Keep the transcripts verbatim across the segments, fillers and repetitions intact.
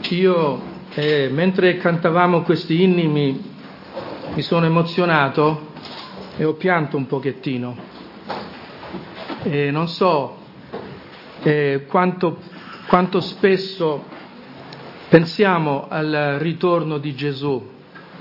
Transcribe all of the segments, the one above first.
Io, eh, mentre cantavamo questi inni, mi, mi sono emozionato e ho pianto un pochettino. E non so eh, quanto, quanto spesso pensiamo al ritorno di Gesù.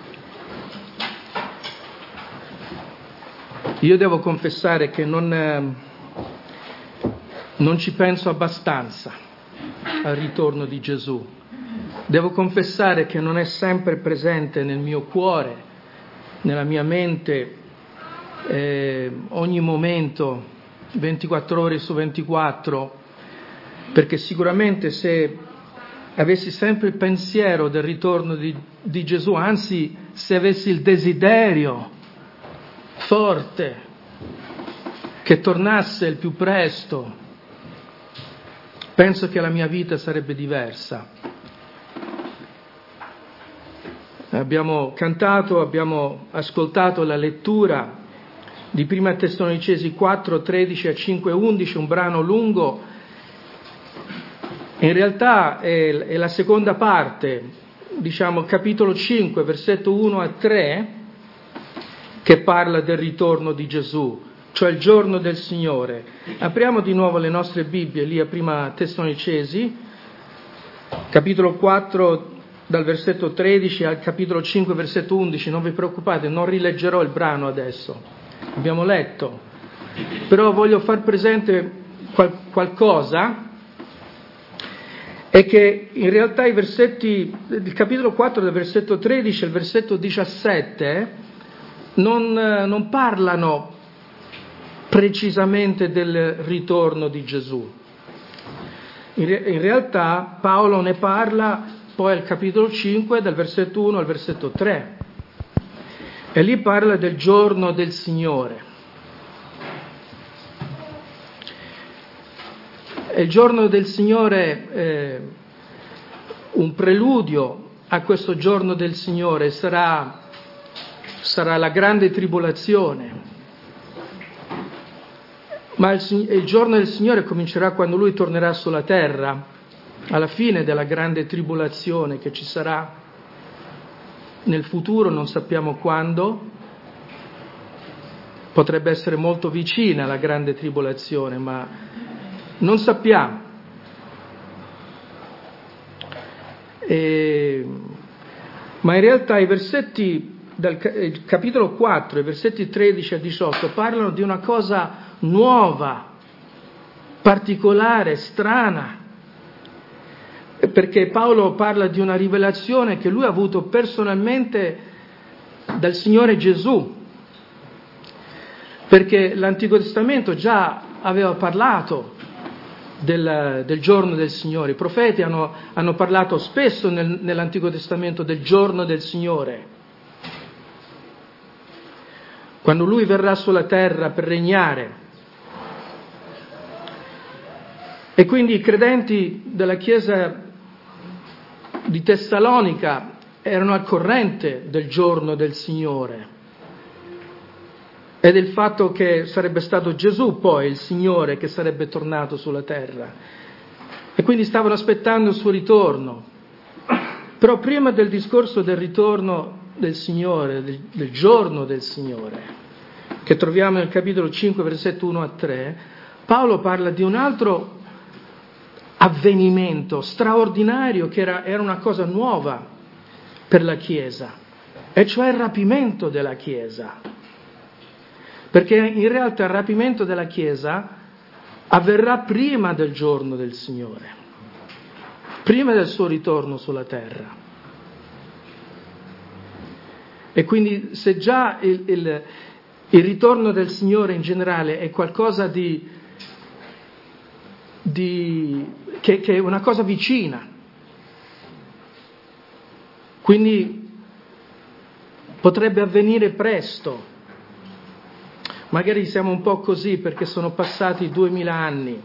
Io devo confessare che non, eh, non ci penso abbastanza al ritorno di Gesù. Devo confessare che non è sempre presente nel mio cuore, nella mia mente, eh, ogni momento, ventiquattro ore su ventiquattro, perché sicuramente se avessi sempre il pensiero del ritorno di, di Gesù, anzi se avessi il desiderio forte che tornasse il più presto, penso che la mia vita sarebbe diversa. Abbiamo cantato, abbiamo ascoltato la lettura di Prima Tessalonicesi quattro, tredici a cinque, undici, un brano lungo. In realtà è, è la seconda parte, diciamo capitolo cinque, versetto uno a tre, che parla del ritorno di Gesù, cioè il giorno del Signore. Apriamo di nuovo le nostre Bibbie lì a Prima Tessalonicesi, capitolo quattro, dal versetto tredici al capitolo cinque, versetto undici. Non vi preoccupate, non rileggerò il brano adesso, abbiamo letto, però voglio far presente qual- qualcosa, è che in realtà i versetti, il capitolo quattro del versetto tredici al versetto diciassette non, non parlano precisamente del ritorno di Gesù. In, re- in realtà Paolo ne parla poi al capitolo cinque, dal versetto uno al versetto tre, e lì parla del giorno del Signore. E il giorno del Signore, eh, un preludio a questo giorno del Signore sarà, sarà la grande tribolazione. Ma il, il giorno del Signore comincerà quando Lui tornerà sulla terra, alla fine della grande tribolazione che ci sarà nel futuro, non sappiamo quando. Potrebbe essere molto vicina la grande tribolazione, ma non sappiamo. E, ma in realtà i versetti dal il capitolo quattro, i versetti tredici a diciotto, parlano di una cosa nuova, particolare, strana, perché Paolo parla di una rivelazione che lui ha avuto personalmente dal Signore Gesù, perché l'Antico Testamento già aveva parlato del, del giorno del Signore. I profeti hanno, hanno parlato spesso nel, nell'Antico Testamento del giorno del Signore, quando Lui verrà sulla terra per regnare. E quindi i credenti della Chiesa di Tessalonica erano al corrente del giorno del Signore e del fatto che sarebbe stato Gesù poi il Signore che sarebbe tornato sulla terra, e quindi stavano aspettando il suo ritorno. Però prima del discorso del ritorno del Signore, del, del giorno del Signore, che troviamo nel capitolo cinque, versetto uno a tre, Paolo parla di un altro avvenimento straordinario che era, era una cosa nuova per la Chiesa, e cioè il rapimento della Chiesa, perché in realtà il rapimento della Chiesa avverrà prima del giorno del Signore, prima del suo ritorno sulla terra. E quindi se già il, il, il ritorno del Signore in generale è qualcosa di Di, che, che è una cosa vicina, quindi potrebbe avvenire presto. Magari siamo un po' così perché sono passati duemila anni,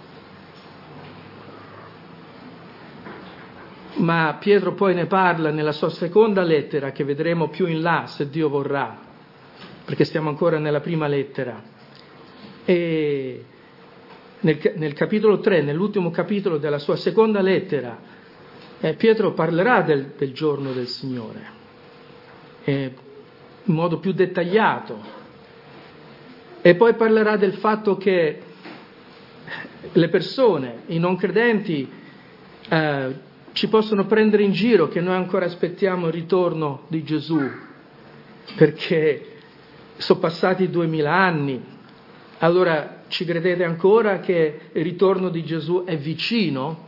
ma Pietro poi ne parla nella sua seconda lettera, che vedremo più in là se Dio vorrà, perché stiamo ancora nella prima lettera. E Nel, nel capitolo tre, nell'ultimo capitolo della sua seconda lettera, Eh, Pietro parlerà del, del giorno del Signore eh, in modo più dettagliato, e poi parlerà del fatto che le persone, i non credenti, eh, ci possono prendere in giro che noi ancora aspettiamo il ritorno di Gesù, perché sono passati duemila anni. Allora ci credete ancora che il ritorno di Gesù è vicino?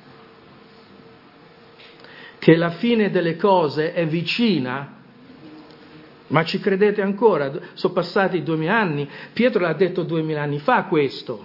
Che la fine delle cose è vicina? Ma ci credete ancora? Sono passati duemila anni. Pietro l'ha detto duemila anni fa questo.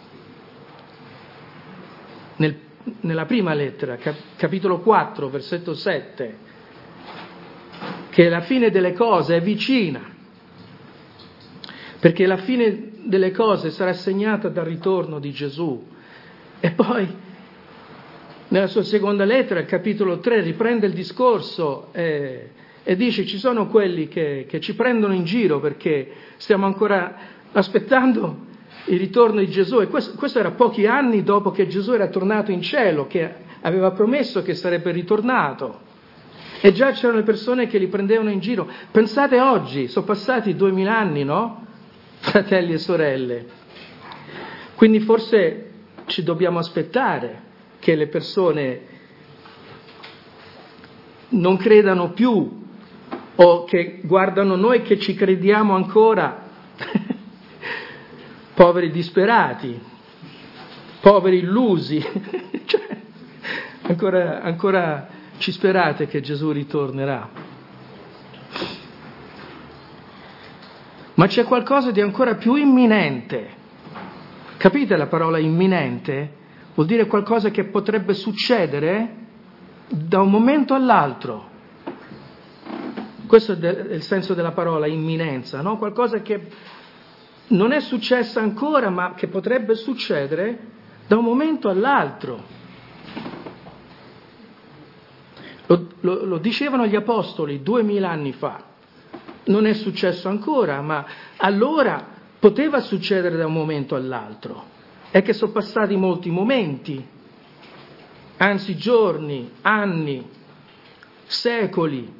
Nel, nella prima lettera, cap, capitolo quattro, versetto sette, che la fine delle cose è vicina, perché la fine delle cose sarà segnata dal ritorno di Gesù. E poi, nella sua seconda lettera, il capitolo tre, riprende il discorso eh, e dice: ci sono quelli che, che ci prendono in giro perché stiamo ancora aspettando il ritorno di Gesù. E questo, questo era pochi anni dopo che Gesù era tornato in cielo, che aveva promesso che sarebbe ritornato. E già c'erano le persone che li prendevano in giro. Pensate oggi, sono passati duemila anni, no? Fratelli e sorelle. Quindi forse ci dobbiamo aspettare che le persone non credano più, o che guardano noi che ci crediamo ancora, poveri disperati, poveri illusi, cioè, ancora, ancora ci sperate che Gesù ritornerà. Ma c'è qualcosa di ancora più imminente. Capite la parola imminente? Vuol dire qualcosa che potrebbe succedere da un momento all'altro. Questo è il senso della parola imminenza, no? Qualcosa che non è successo ancora, ma che potrebbe succedere da un momento all'altro. Lo, lo, lo dicevano gli apostoli duemila anni fa. Non è successo ancora, ma allora poteva succedere da un momento all'altro. È che sono passati molti momenti, anzi giorni, anni, secoli,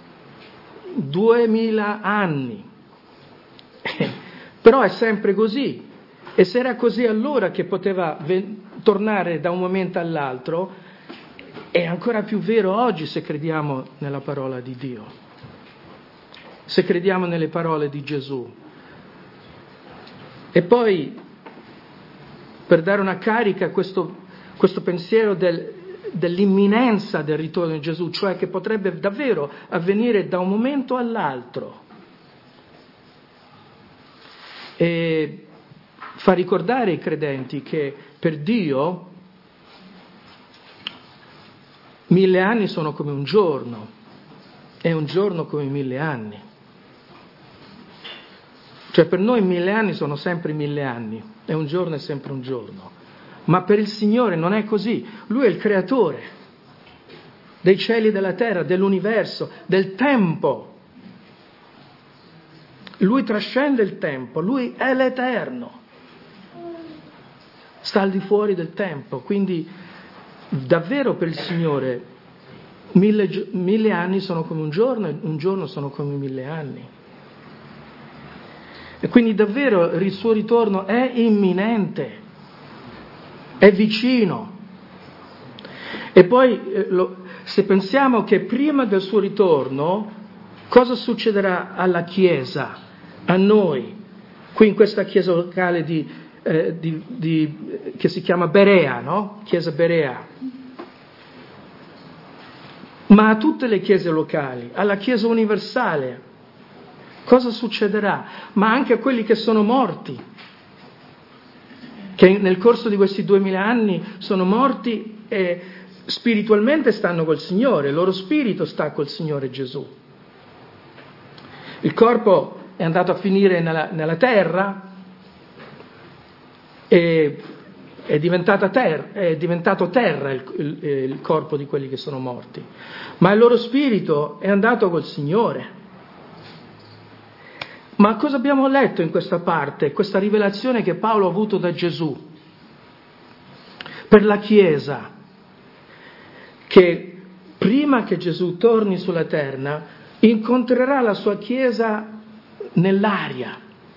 duemila anni. Però è sempre così. E se era così allora che poteva ven- tornare da un momento all'altro, è ancora più vero oggi se crediamo nella parola di Dio, se crediamo nelle parole di Gesù. E poi, per dare una carica a questo, questo pensiero del, dell'imminenza del ritorno di Gesù, cioè che potrebbe davvero avvenire da un momento all'altro, e fa ricordare ai credenti che per Dio mille anni sono come un giorno, e un giorno come mille anni. Cioè per noi mille anni sono sempre mille anni, e un giorno è sempre un giorno. Ma per il Signore non è così. Lui è il creatore dei cieli e della terra, dell'universo, del tempo. Lui trascende il tempo, Lui è l'Eterno. Sta al di fuori del tempo, quindi davvero per il Signore mille, mille anni sono come un giorno e un giorno sono come mille anni. E quindi davvero il suo ritorno è imminente, è vicino. E poi eh, lo, se pensiamo che prima del suo ritorno cosa succederà alla Chiesa, a noi, qui in questa chiesa locale di, eh, di, di, che si chiama Berea, no? Chiesa Berea, ma a tutte le chiese locali, alla Chiesa universale, cosa succederà? Ma anche a quelli che sono morti, che nel corso di questi duemila anni sono morti e spiritualmente stanno col Signore, il loro spirito sta col Signore Gesù. Il corpo è andato a finire nella, nella terra e è, diventata ter- è diventato terra il, il, il corpo di quelli che sono morti, ma il loro spirito è andato col Signore. Ma cosa abbiamo letto in questa parte, questa rivelazione che Paolo ha avuto da Gesù per la Chiesa? che prima che Gesù torni sulla terra incontrerà la sua Chiesa nell'aria.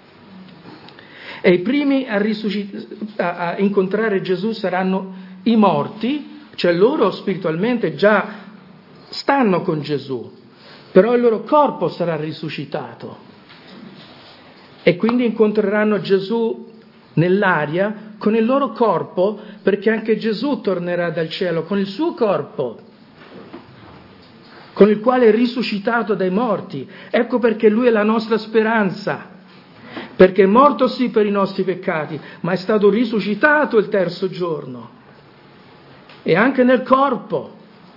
E i primi a, risuscit- a, a incontrare Gesù saranno i morti, cioè loro spiritualmente già stanno con Gesù, però il loro corpo sarà risuscitato. E quindi incontreranno Gesù nell'aria con il loro corpo, perché anche Gesù tornerà dal cielo con il suo corpo, con il quale è risuscitato dai morti. Ecco perché Lui è la nostra speranza, perché è morto sì per i nostri peccati, ma è stato risuscitato il terzo giorno, e anche nel corpo.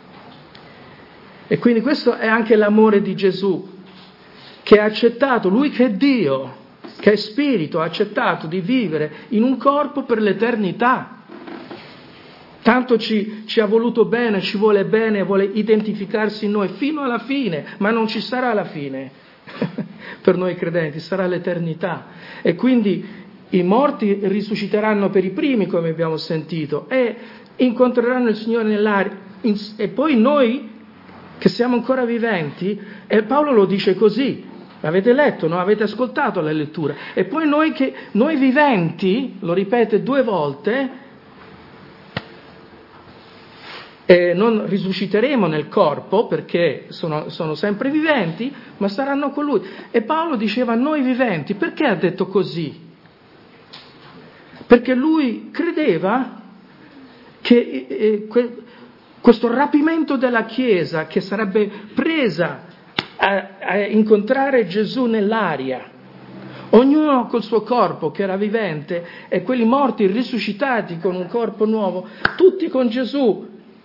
E quindi questo è anche l'amore di Gesù, che ha accettato, Lui che è Dio, che è Spirito, ha accettato di vivere in un corpo per l'eternità. Tanto ci, ci ha voluto bene, ci vuole bene, vuole identificarsi in noi fino alla fine, ma non ci sarà la fine per noi credenti, sarà l'eternità. E quindi i morti risusciteranno per i primi, come abbiamo sentito, e incontreranno il Signore nell'aria. E poi noi, che siamo ancora viventi, e Paolo lo dice così, avete letto, no? Avete ascoltato la lettura, e poi noi, che, noi viventi, lo ripete due volte, e non risusciteremo nel corpo perché sono, sono sempre viventi, ma saranno con Lui. E Paolo diceva noi viventi, perché ha detto così? Perché lui credeva che eh, que, questo rapimento della Chiesa, che sarebbe presa a, a incontrare Gesù nell'aria, ognuno col suo corpo che era vivente, e quelli morti risuscitati con un corpo nuovo, tutti con Gesù,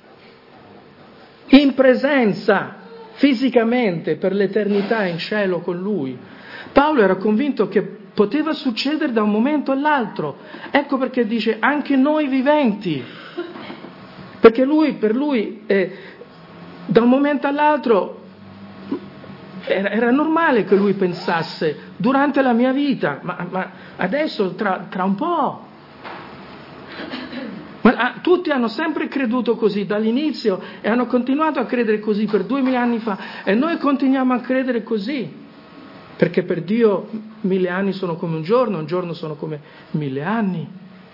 in presenza fisicamente per l'eternità in cielo con Lui. Paolo era convinto che poteva succedere da un momento all'altro. Ecco perché dice anche noi viventi, perché lui, per lui eh, da un momento all'altro era, era normale che lui pensasse durante la mia vita, ma, ma adesso tra, tra un po'. Ma ah, tutti hanno sempre creduto così dall'inizio e hanno continuato a credere così per duemila anni fa, e noi continuiamo a credere così, perché per Dio mille anni sono come un giorno, un giorno sono come mille anni.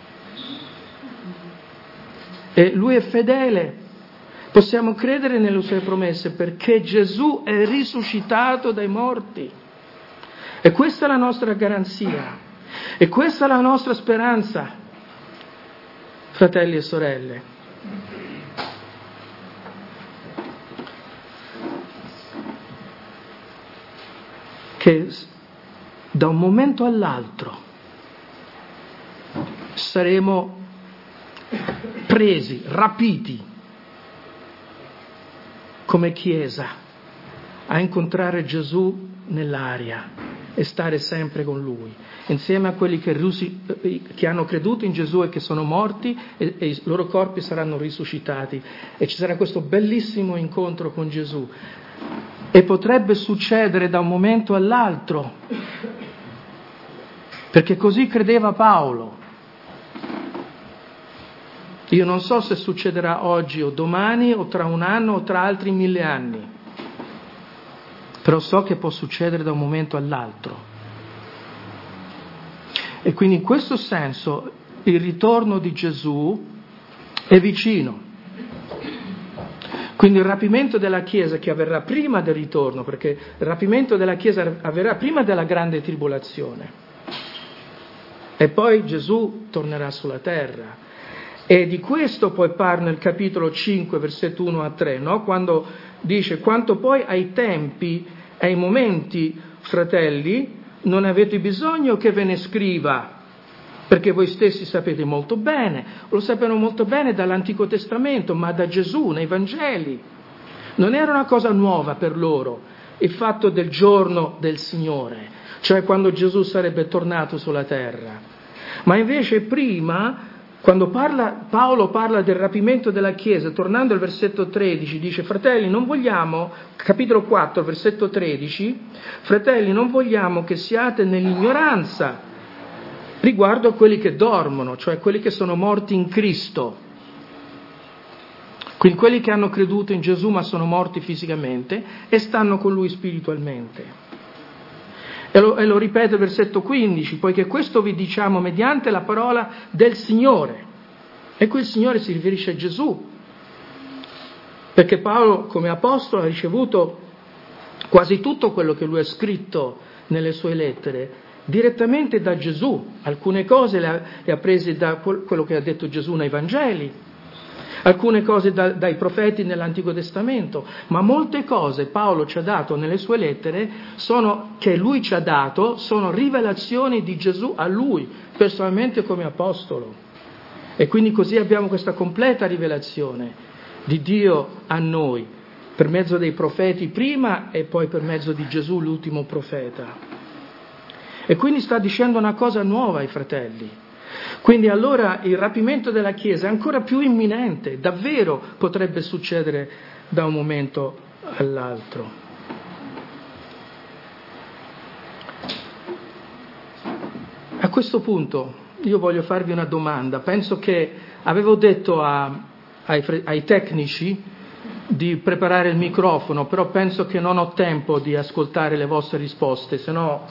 E Lui è fedele, possiamo credere nelle sue promesse perché Gesù è risuscitato dai morti. E questa è la nostra garanzia, e questa è la nostra speranza. Fratelli e sorelle, che da un momento all'altro saremo presi, rapiti come Chiesa a incontrare Gesù nell'aria e stare sempre con Lui, insieme a quelli che, che hanno creduto in Gesù e che sono morti, e, e i loro corpi saranno risuscitati, e ci sarà questo bellissimo incontro con Gesù. E potrebbe succedere da un momento all'altro, perché così credeva Paolo. Io non so se succederà oggi o domani o tra un anno o tra altri mille anni, però so che può succedere da un momento all'altro. E quindi in questo senso il ritorno di Gesù è vicino. Quindi il rapimento della Chiesa, che avverrà prima del ritorno, perché il rapimento della Chiesa avverrà prima della grande tribolazione, e poi Gesù tornerà sulla terra. E di questo poi parla nel capitolo cinque, versetto uno a tre, no? Quando dice: quanto poi ai tempi, ai momenti, fratelli, non avete bisogno che ve ne scriva, perché voi stessi sapete molto bene, lo sapevano molto bene dall'Antico Testamento, ma da Gesù, nei Vangeli. Non era una cosa nuova per loro il fatto del giorno del Signore, cioè quando Gesù sarebbe tornato sulla terra. Ma invece prima, quando parla, Paolo parla del rapimento della Chiesa, tornando al versetto tredici, dice: fratelli, non vogliamo, capitolo quattro, versetto tredici, fratelli, non vogliamo che siate nell'ignoranza riguardo a quelli che dormono, cioè quelli che sono morti in Cristo. Quindi quelli che hanno creduto in Gesù ma sono morti fisicamente e stanno con Lui spiritualmente. E lo, e lo ripete il versetto quindici, poiché questo vi diciamo mediante la parola del Signore. E qui il Signore si riferisce a Gesù, perché Paolo come apostolo ha ricevuto quasi tutto quello che lui ha scritto nelle sue lettere direttamente da Gesù. Alcune cose le ha, le ha prese da quello che ha detto Gesù nei Vangeli, alcune cose da, dai profeti nell'Antico Testamento, ma molte cose Paolo ci ha dato nelle sue lettere sono, che lui ci ha dato, sono rivelazioni di Gesù a lui, personalmente come apostolo. E quindi così abbiamo questa completa rivelazione di Dio a noi, per mezzo dei profeti prima e poi per mezzo di Gesù, l'ultimo profeta. E quindi sta dicendo una cosa nuova ai fratelli. Quindi allora il rapimento della Chiesa è ancora più imminente, davvero potrebbe succedere da un momento all'altro. A questo punto io voglio farvi una domanda. Penso che avevo detto a, ai, ai tecnici di preparare il microfono, però penso che non ho tempo di ascoltare le vostre risposte, se no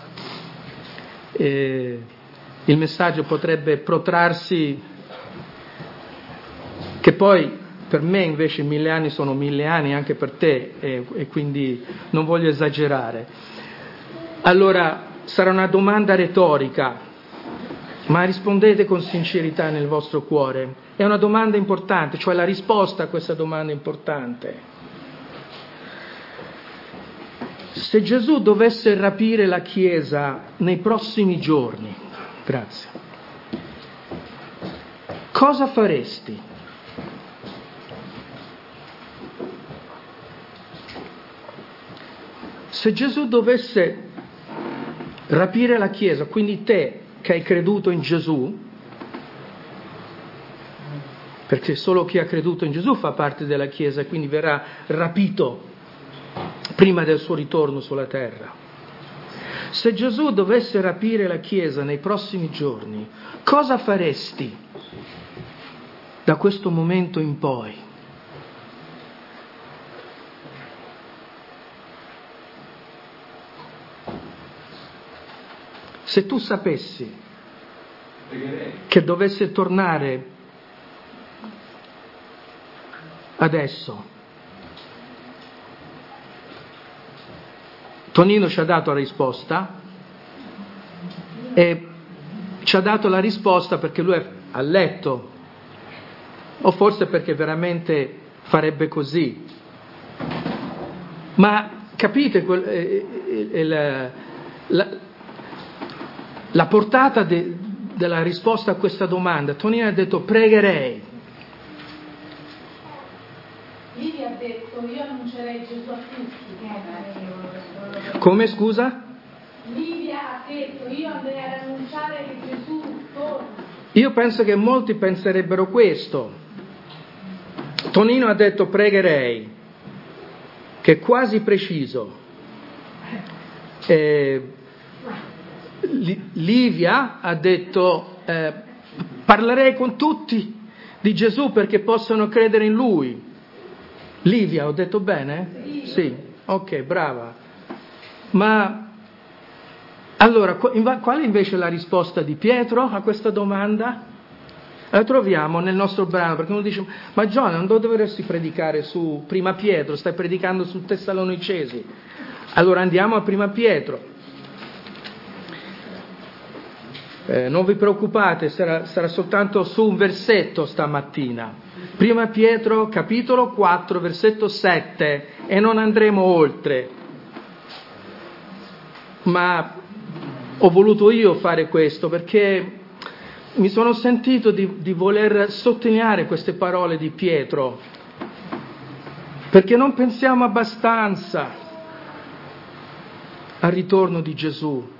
eh, il messaggio potrebbe protrarsi, che poi per me invece mille anni sono mille anni anche per te, e, e quindi non voglio esagerare. Allora sarà una domanda retorica, ma rispondete con sincerità nel vostro cuore. È una domanda importante, cioè la risposta a questa domanda importante. Se Gesù dovesse rapire la Chiesa nei prossimi giorni, grazie, cosa faresti? Se Gesù dovesse rapire la Chiesa, quindi te che hai creduto in Gesù, perché solo chi ha creduto in Gesù fa parte della Chiesa e quindi verrà rapito prima del suo ritorno sulla terra. Se Gesù dovesse rapire la Chiesa nei prossimi giorni, cosa faresti da questo momento in poi? Se tu sapessi che dovesse tornare adesso, Tonino ci ha dato la risposta e ci ha dato la risposta perché lui ha letto, o forse perché veramente farebbe così. Ma capite quel, eh, eh, la, la, la portata de, della risposta a questa domanda? Tonino ha detto pregherei. Livia ha detto io annuncerei Gesù a tutti. Come, scusa? Livia ha detto io andrei ad annunciare che Gesù torna. Io penso che molti penserebbero questo. Tonino ha detto pregherei, che è quasi preciso. Eh, Livia ha detto eh, parlerei con tutti di Gesù perché possono credere in Lui. Livia, ho detto bene? Sì. Sì. Ok, brava. Ma allora, qual è invece la risposta di Pietro a questa domanda? La troviamo nel nostro brano, perché uno dice, ma Giovanni, non dovresti predicare su Prima Pietro, stai predicando su Tessalonicesi. Allora andiamo a Prima Pietro. Eh, non vi preoccupate, sarà, sarà soltanto su un versetto stamattina. Prima Pietro, capitolo quattro, versetto sette, e non andremo oltre. Ma ho voluto io fare questo perché mi sono sentito di, di voler sottolineare queste parole di Pietro, perché non pensiamo abbastanza al ritorno di Gesù.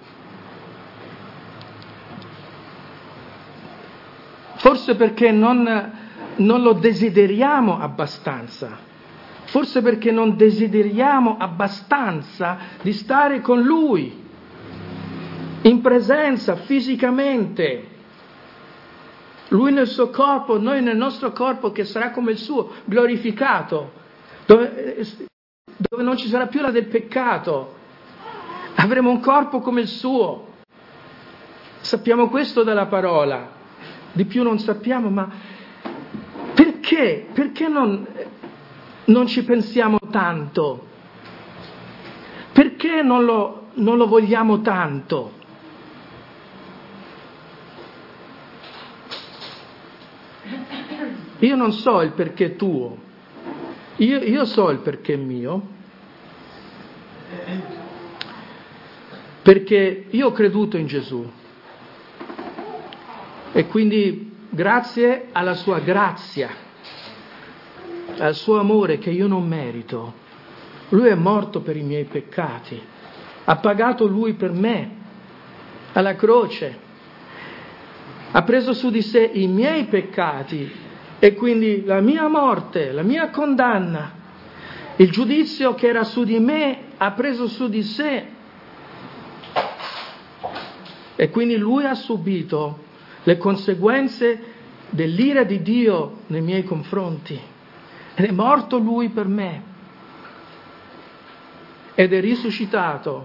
Forse perché non, non lo desideriamo abbastanza, forse perché non desideriamo abbastanza di stare con Lui, in presenza, fisicamente. Lui nel suo corpo, noi nel nostro corpo che sarà come il suo, glorificato, dove, dove non ci sarà più la del peccato. Avremo un corpo come il suo. Sappiamo questo dalla parola, di più non sappiamo, ma perché? Perché non, non ci pensiamo tanto? Perché non lo, non lo vogliamo tanto? Io non so il perché tuo, io, io so il perché mio, perché io ho creduto in Gesù e quindi grazie alla sua grazia, al suo amore che io non merito, lui è morto per i miei peccati, ha pagato lui per me alla croce, ha preso su di sé i miei peccati. E quindi la mia morte, la mia condanna, il giudizio che era su di me ha preso su di sé. E quindi lui ha subito le conseguenze dell'ira di Dio nei miei confronti. Ed è morto lui per me. Ed è risuscitato.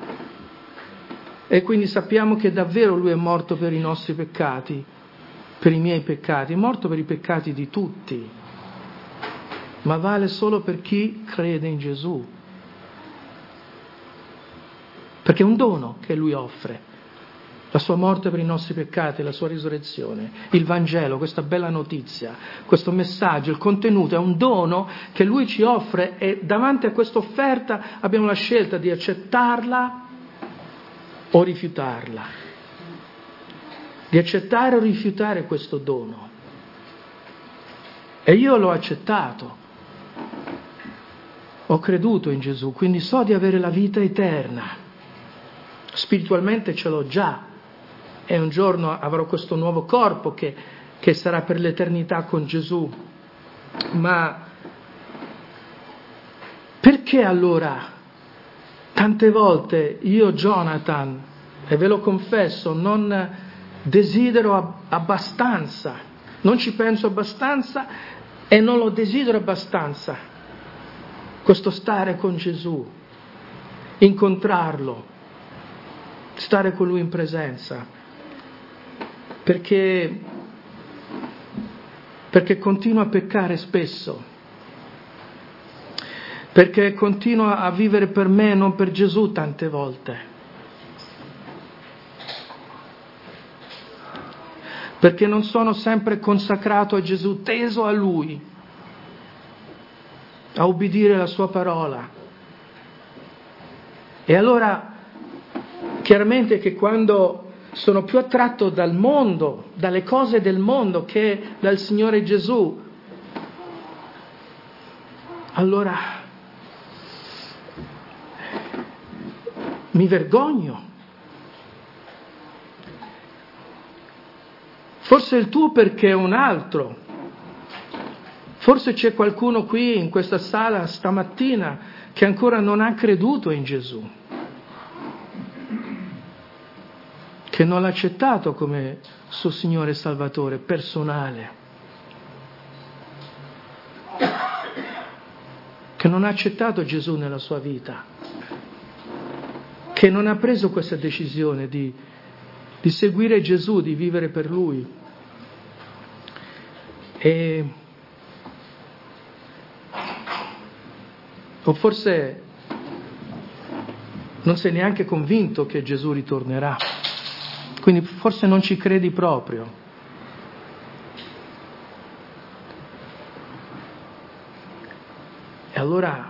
E quindi sappiamo che davvero lui è morto per i nostri peccati. Per i miei peccati, è morto per i peccati di tutti, ma vale solo per chi crede in Gesù, perché è un dono che lui offre, la sua morte per i nostri peccati, la sua risurrezione, il Vangelo, questa bella notizia, questo messaggio, il contenuto è un dono che lui ci offre e davanti a questa offerta abbiamo la scelta di accettarla o rifiutarla. Di accettare o rifiutare questo dono. E io l'ho accettato. Ho creduto in Gesù, quindi so di avere la vita eterna. Spiritualmente ce l'ho già. E un giorno avrò questo nuovo corpo che, che sarà per l'eternità con Gesù. Ma perché allora tante volte io, Jonathan, e ve lo confesso, non desidero abbastanza, non ci penso abbastanza e non lo desidero abbastanza, questo stare con Gesù, incontrarlo, stare con lui in presenza, perché, perché continuo a peccare spesso, perché continuo a vivere per me e non per Gesù tante volte. Perché non sono sempre consacrato a Gesù, teso a Lui, a ubbidire la Sua parola. E allora, chiaramente che quando sono più attratto dal mondo, dalle cose del mondo che dal Signore Gesù, allora mi vergogno. Forse il tuo perché è un altro. Forse c'è qualcuno qui in questa sala stamattina che ancora non ha creduto in Gesù, che non l'ha accettato come suo Signore e Salvatore personale, che non ha accettato Gesù nella sua vita, che non ha preso questa decisione di, di seguire Gesù, di vivere per Lui. E o forse non sei neanche convinto che Gesù ritornerà, quindi forse non ci credi proprio. E allora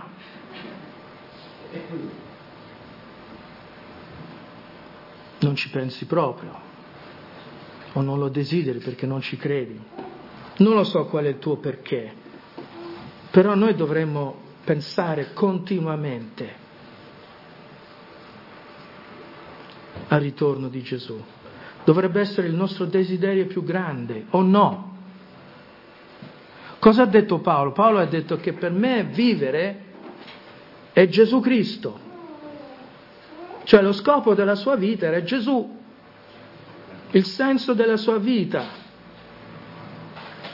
non ci pensi proprio, o non lo desideri perché non ci credi. Non lo so qual è il tuo perché, però noi dovremmo pensare continuamente al ritorno di Gesù. Dovrebbe essere il nostro desiderio più grande, o no? Cosa ha detto Paolo? Paolo ha detto che per me vivere è Gesù Cristo. Cioè lo scopo della sua vita era Gesù, il senso della sua vita.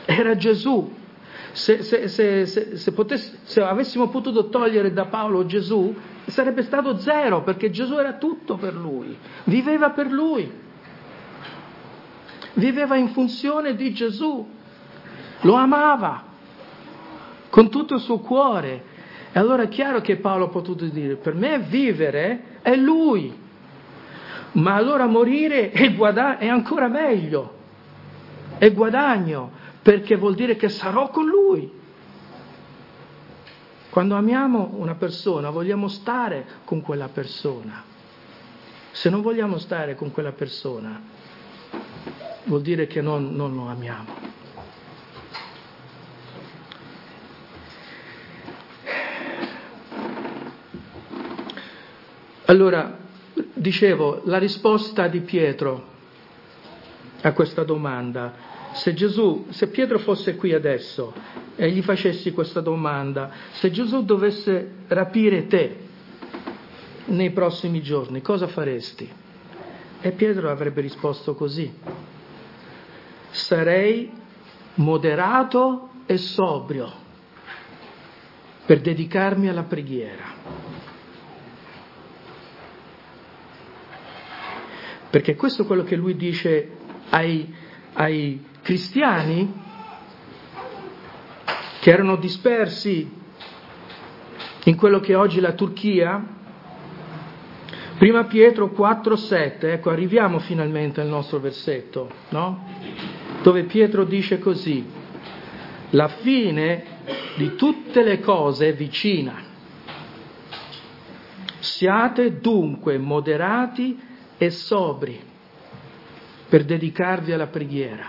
era Gesù. Se, se, se, se, se, potesse, se avessimo potuto togliere da Paolo Gesù, sarebbe stato zero, perché Gesù era tutto per lui, viveva per lui, viveva in funzione di Gesù, lo amava con tutto il suo cuore. E allora è chiaro che Paolo ha potuto dire: per me vivere è lui, ma allora morire è, guada- è ancora meglio, è guadagno, perché vuol dire che sarò con lui. Quando amiamo una persona vogliamo stare con quella persona. Se non vogliamo stare con quella persona vuol dire che non, non lo amiamo. Allora, dicevo, la risposta di Pietro a questa domanda: se Gesù, se Pietro fosse qui adesso e gli facessi questa domanda, se Gesù dovesse rapire te nei prossimi giorni, cosa faresti? E Pietro avrebbe risposto così: sarei moderato e sobrio per dedicarmi alla preghiera. Perché questo è quello che lui dice ai, ai cristiani che erano dispersi in quello che è oggi la Turchia. Prima Pietro quattro sette, ecco, arriviamo finalmente al nostro versetto, no? Dove Pietro dice così: la fine di tutte le cose è vicina. Siate dunque moderati e sobri per dedicarvi alla preghiera.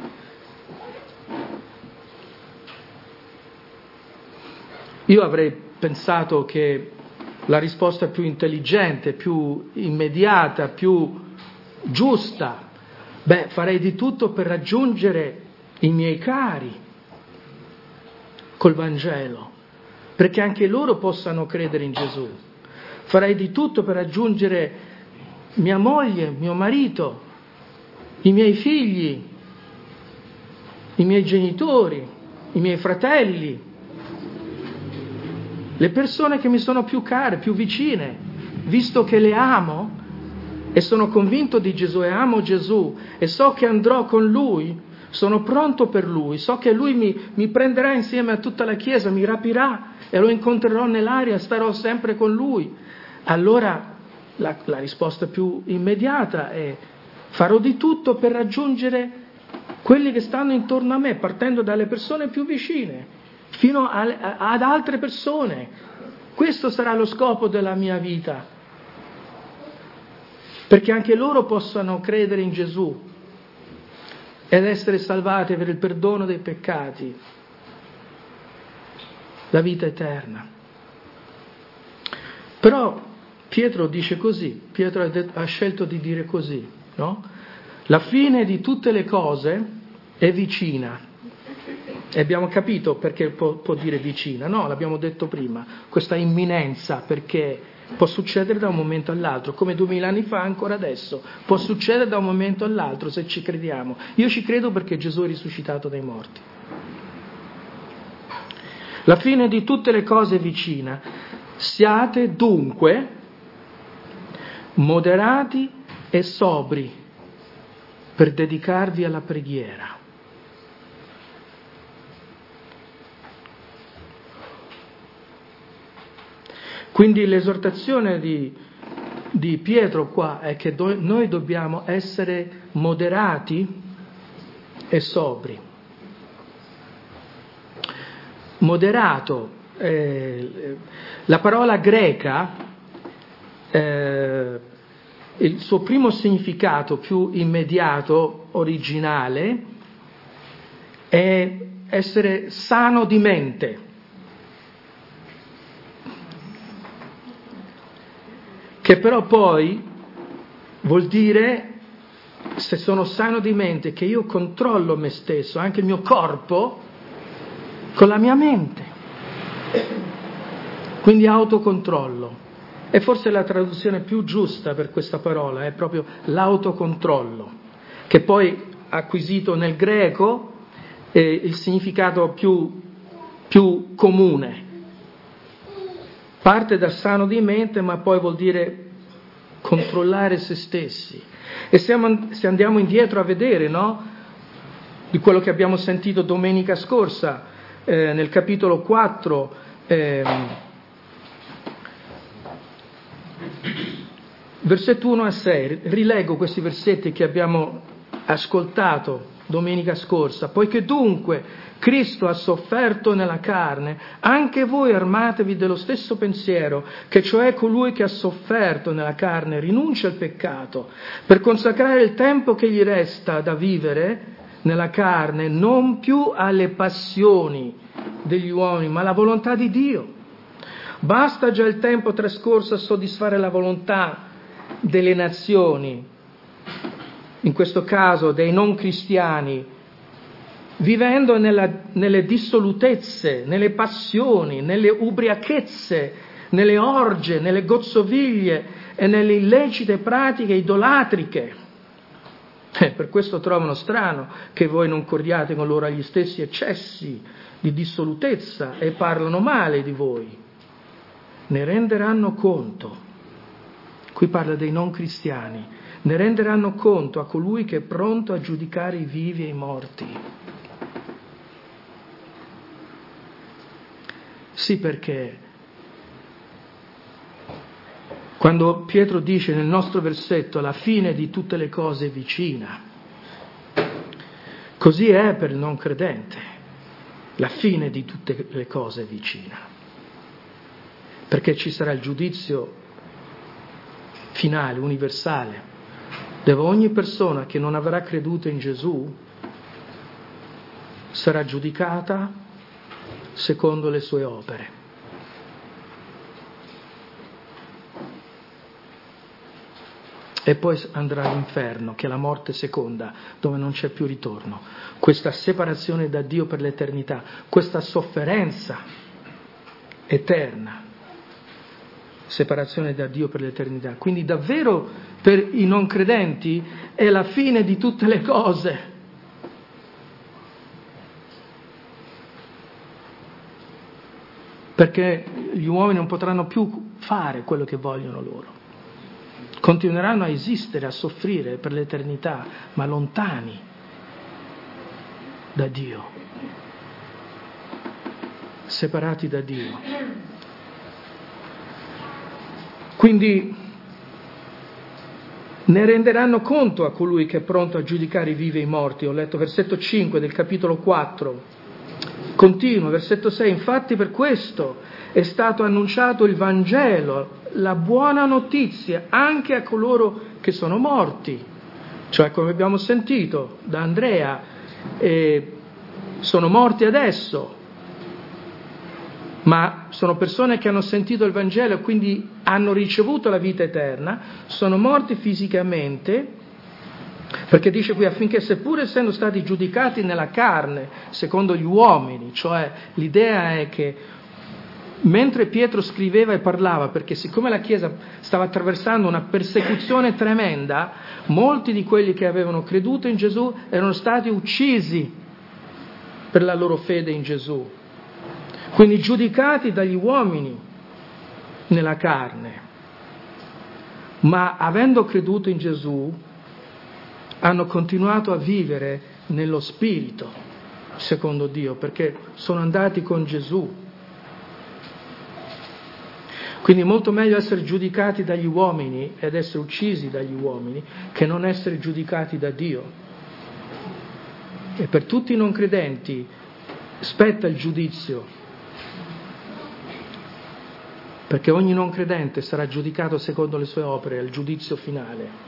Io avrei pensato che la risposta più intelligente, più immediata, più giusta, beh, farei di tutto per raggiungere i miei cari col Vangelo, perché anche loro possano credere in Gesù. Farei di tutto per raggiungere mia moglie, mio marito, i miei figli, i miei genitori, i miei fratelli, le persone che mi sono più care, più vicine, visto che le amo e sono convinto di Gesù e amo Gesù e so che andrò con Lui, sono pronto per Lui, so che Lui mi, mi prenderà insieme a tutta la Chiesa, mi rapirà e lo incontrerò nell'aria, starò sempre con Lui. Allora La, la risposta più immediata è: farò di tutto per raggiungere quelli che stanno intorno a me, partendo dalle persone più vicine fino a, a, ad altre persone. Questo sarà lo scopo della mia vita, perché anche loro possano credere in Gesù ed essere salvati per il perdono dei peccati, la vita eterna. Però Pietro dice così, Pietro ha, detto, ha scelto di dire così, no? La fine di tutte le cose è vicina. E abbiamo capito perché può, può dire vicina, no? L'abbiamo detto prima, questa imminenza, perché può succedere da un momento all'altro, come duemila anni fa, ancora adesso, può succedere da un momento all'altro se ci crediamo. Io ci credo perché Gesù è risuscitato dai morti. La fine di tutte le cose è vicina. Siate dunque moderati e sobri per dedicarvi alla preghiera. Quindi l'esortazione di, di Pietro qua è che do, noi dobbiamo essere moderati e sobri. Moderato, eh, la parola greca, Eh, il suo primo significato più immediato, originale, è essere sano di mente. Che però poi vuol dire, se sono sano di mente, che io controllo me stesso, anche il mio corpo, con la mia mente. Quindi autocontrollo. E forse la traduzione più giusta per questa parola è proprio l'autocontrollo, che poi acquisito nel greco è il significato più, più comune. Parte dal sano di mente, ma poi vuol dire controllare se stessi. E se, se andiamo indietro a vedere, no, di quello che abbiamo sentito domenica scorsa, eh, nel capitolo quattro, eh, versetto uno a sei, rilego questi versetti che abbiamo ascoltato domenica scorsa. Poiché dunque Cristo ha sofferto nella carne, anche voi armatevi dello stesso pensiero, che cioè colui che ha sofferto nella carne rinuncia al peccato, per consacrare il tempo che gli resta da vivere nella carne, non più alle passioni degli uomini, ma alla volontà di Dio. Basta già il tempo trascorso a soddisfare la volontà delle nazioni, in questo caso dei non cristiani, vivendo nella, nelle dissolutezze, nelle passioni, nelle ubriachezze, nelle orge, nelle gozzoviglie e nelle illecite pratiche idolatriche. Eh, per questo trovano strano che voi non corriate con loro agli stessi eccessi di dissolutezza e parlano male di voi. Ne renderanno conto. Qui parla dei non cristiani. Ne renderanno conto a colui che è pronto a giudicare i vivi e i morti. Sì, perché quando Pietro dice nel nostro versetto la fine di tutte le cose è vicina, così è per il non credente, la fine di tutte le cose è vicina, perché ci sarà il giudizio finale, universale, dove ogni persona che non avrà creduto in Gesù sarà giudicata secondo le sue opere. E poi andrà all'inferno, che è la morte seconda, dove non c'è più ritorno. Questa separazione da Dio per l'eternità, questa sofferenza eterna, separazione da Dio per l'eternità. Quindi davvero per i non credenti è la fine di tutte le cose. Perché gli uomini non potranno più fare quello che vogliono loro. Continueranno a esistere, a soffrire per l'eternità, ma lontani da Dio, separati da Dio. Quindi ne renderanno conto a colui che è pronto a giudicare i vivi e i morti. Ho letto versetto cinque del capitolo quattro. Continuo, versetto sei. Infatti per questo è stato annunciato il Vangelo, la buona notizia, anche a coloro che sono morti. Cioè, come abbiamo sentito da Andrea, eh, sono morti adesso, ma sono persone che hanno sentito il Vangelo e quindi hanno ricevuto la vita eterna, sono morti fisicamente, perché dice qui affinché seppur essendo stati giudicati nella carne, secondo gli uomini, cioè l'idea è che mentre Pietro scriveva e parlava, perché siccome la Chiesa stava attraversando una persecuzione tremenda, molti di quelli che avevano creduto in Gesù erano stati uccisi per la loro fede in Gesù. Quindi giudicati dagli uomini nella carne, ma avendo creduto in Gesù hanno continuato a vivere nello Spirito, secondo Dio, perché sono andati con Gesù. Quindi è molto meglio essere giudicati dagli uomini ed essere uccisi dagli uomini che non essere giudicati da Dio. E per tutti i non credenti spetta il giudizio, perché ogni non credente sarà giudicato secondo le sue opere al giudizio finale.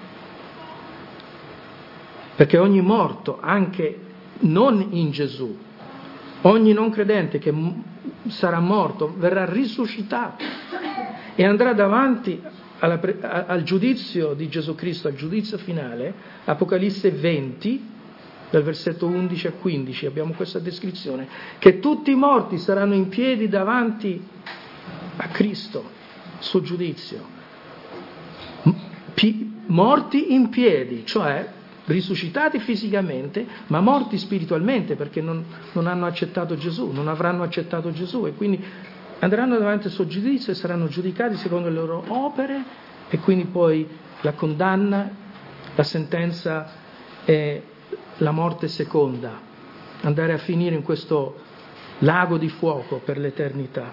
Perché ogni morto, anche non in Gesù, ogni non credente che sarà morto verrà risuscitato e andrà davanti alla, al giudizio di Gesù Cristo, al giudizio finale. Apocalisse venti, dal versetto undici a quindici, abbiamo questa descrizione, che tutti i morti saranno in piedi davanti a Cristo, sul giudizio. P- morti in piedi, cioè risuscitati fisicamente, ma morti spiritualmente, perché non, non hanno accettato Gesù, non avranno accettato Gesù, e quindi andranno davanti al suo giudizio e saranno giudicati secondo le loro opere, e quindi poi la condanna, la sentenza è la morte seconda, andare a finire in questo lago di fuoco per l'eternità.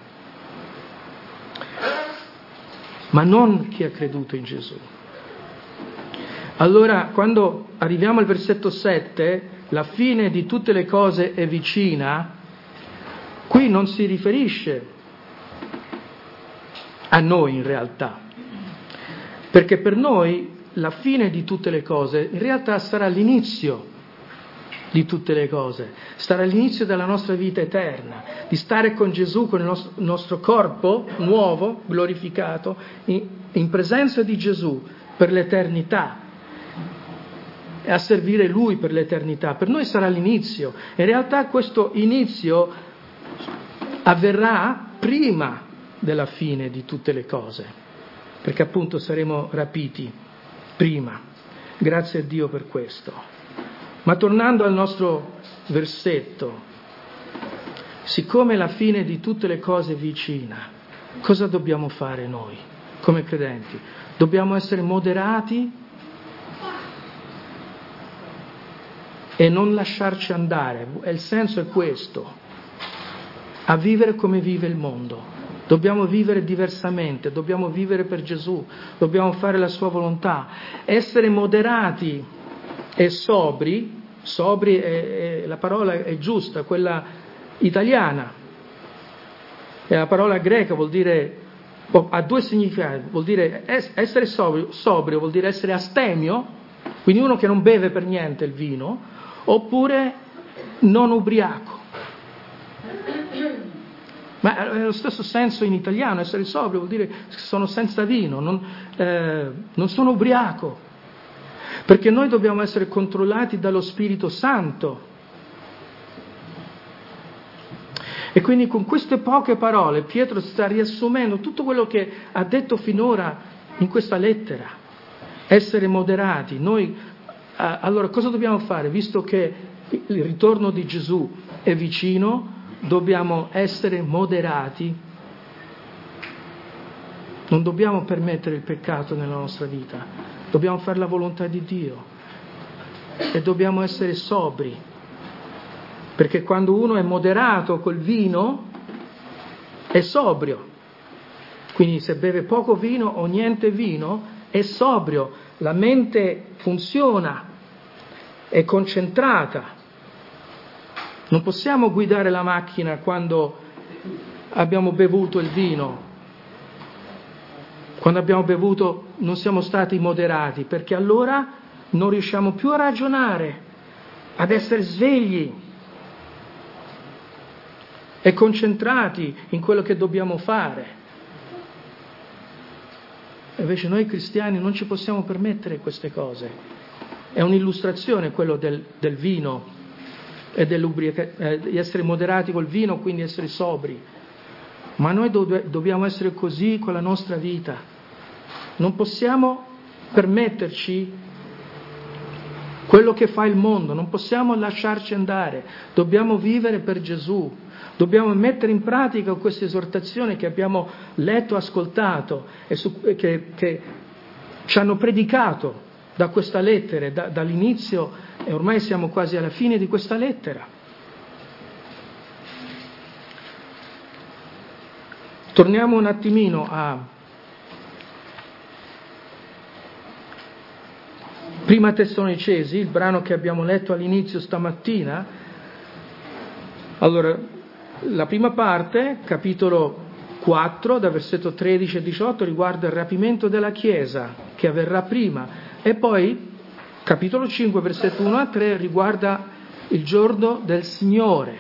Ma non chi ha creduto in Gesù. Allora, quando arriviamo al versetto sette, la fine di tutte le cose è vicina, qui non si riferisce a noi in realtà, perché per noi la fine di tutte le cose in realtà sarà l'inizio di tutte le cose, sarà l'inizio della nostra vita eterna, di stare con Gesù, con il nostro, nostro corpo nuovo, glorificato, in, in presenza di Gesù per l'eternità, e a servire Lui per l'eternità. Per noi sarà l'inizio. In realtà questo inizio avverrà prima della fine di tutte le cose, perché appunto saremo rapiti prima. Grazie a Dio per questo. Ma tornando al nostro versetto, siccome la fine di tutte le cose è vicina, cosa dobbiamo fare noi come credenti? Dobbiamo essere moderati e non lasciarci andare, e il senso è questo, a vivere come vive il mondo. Dobbiamo vivere diversamente, dobbiamo vivere per Gesù, dobbiamo fare la sua volontà, essere moderati e sobri. Sobri è, è, la parola è giusta, quella italiana, e la parola greca vuol dire, ha due significati, vuol dire essere sobrio, sobrio vuol dire essere astemio, quindi uno che non beve per niente il vino, oppure non ubriaco. Ma è lo stesso senso in italiano, essere sobrio vuol dire che sono senza vino, non, eh, non sono ubriaco, perché noi dobbiamo essere controllati dallo Spirito Santo. E quindi con queste poche parole Pietro sta riassumendo tutto quello che ha detto finora in questa lettera. Essere moderati. Noi, allora, cosa dobbiamo fare? Visto che il ritorno di Gesù è vicino, dobbiamo essere moderati. Non dobbiamo permettere il peccato nella nostra vita. Dobbiamo fare la volontà di Dio. E dobbiamo essere sobri. Perché quando uno è moderato col vino, è sobrio. Quindi se beve poco vino o niente vino, è sobrio. La mente funziona, è concentrata. Non possiamo guidare la macchina quando abbiamo bevuto il vino. Quando abbiamo bevuto non siamo stati moderati, perché allora non riusciamo più a ragionare, ad essere svegli e concentrati in quello che dobbiamo fare. Invece noi cristiani non ci possiamo permettere queste cose. È un'illustrazione quello del, del vino e dell'ubriaca, eh, di essere moderati col vino, quindi essere sobri. Ma noi do- dobbiamo essere così con la nostra vita. Non possiamo permetterci quello che fa il mondo, non possiamo lasciarci andare. Dobbiamo vivere per Gesù. Dobbiamo mettere in pratica queste esortazioni che abbiamo letto, ascoltato e su, che, che ci hanno predicato da questa lettera, da, dall'inizio, e ormai siamo quasi alla fine di questa lettera. Torniamo un attimino a Prima Tessalonicesi, il brano che abbiamo letto all'inizio stamattina. Allora, la prima parte, capitolo quattro, da versetto tredici e diciotto, riguarda il rapimento della Chiesa, che avverrà prima, e poi, capitolo cinque, versetto uno a tre, riguarda il giorno del Signore,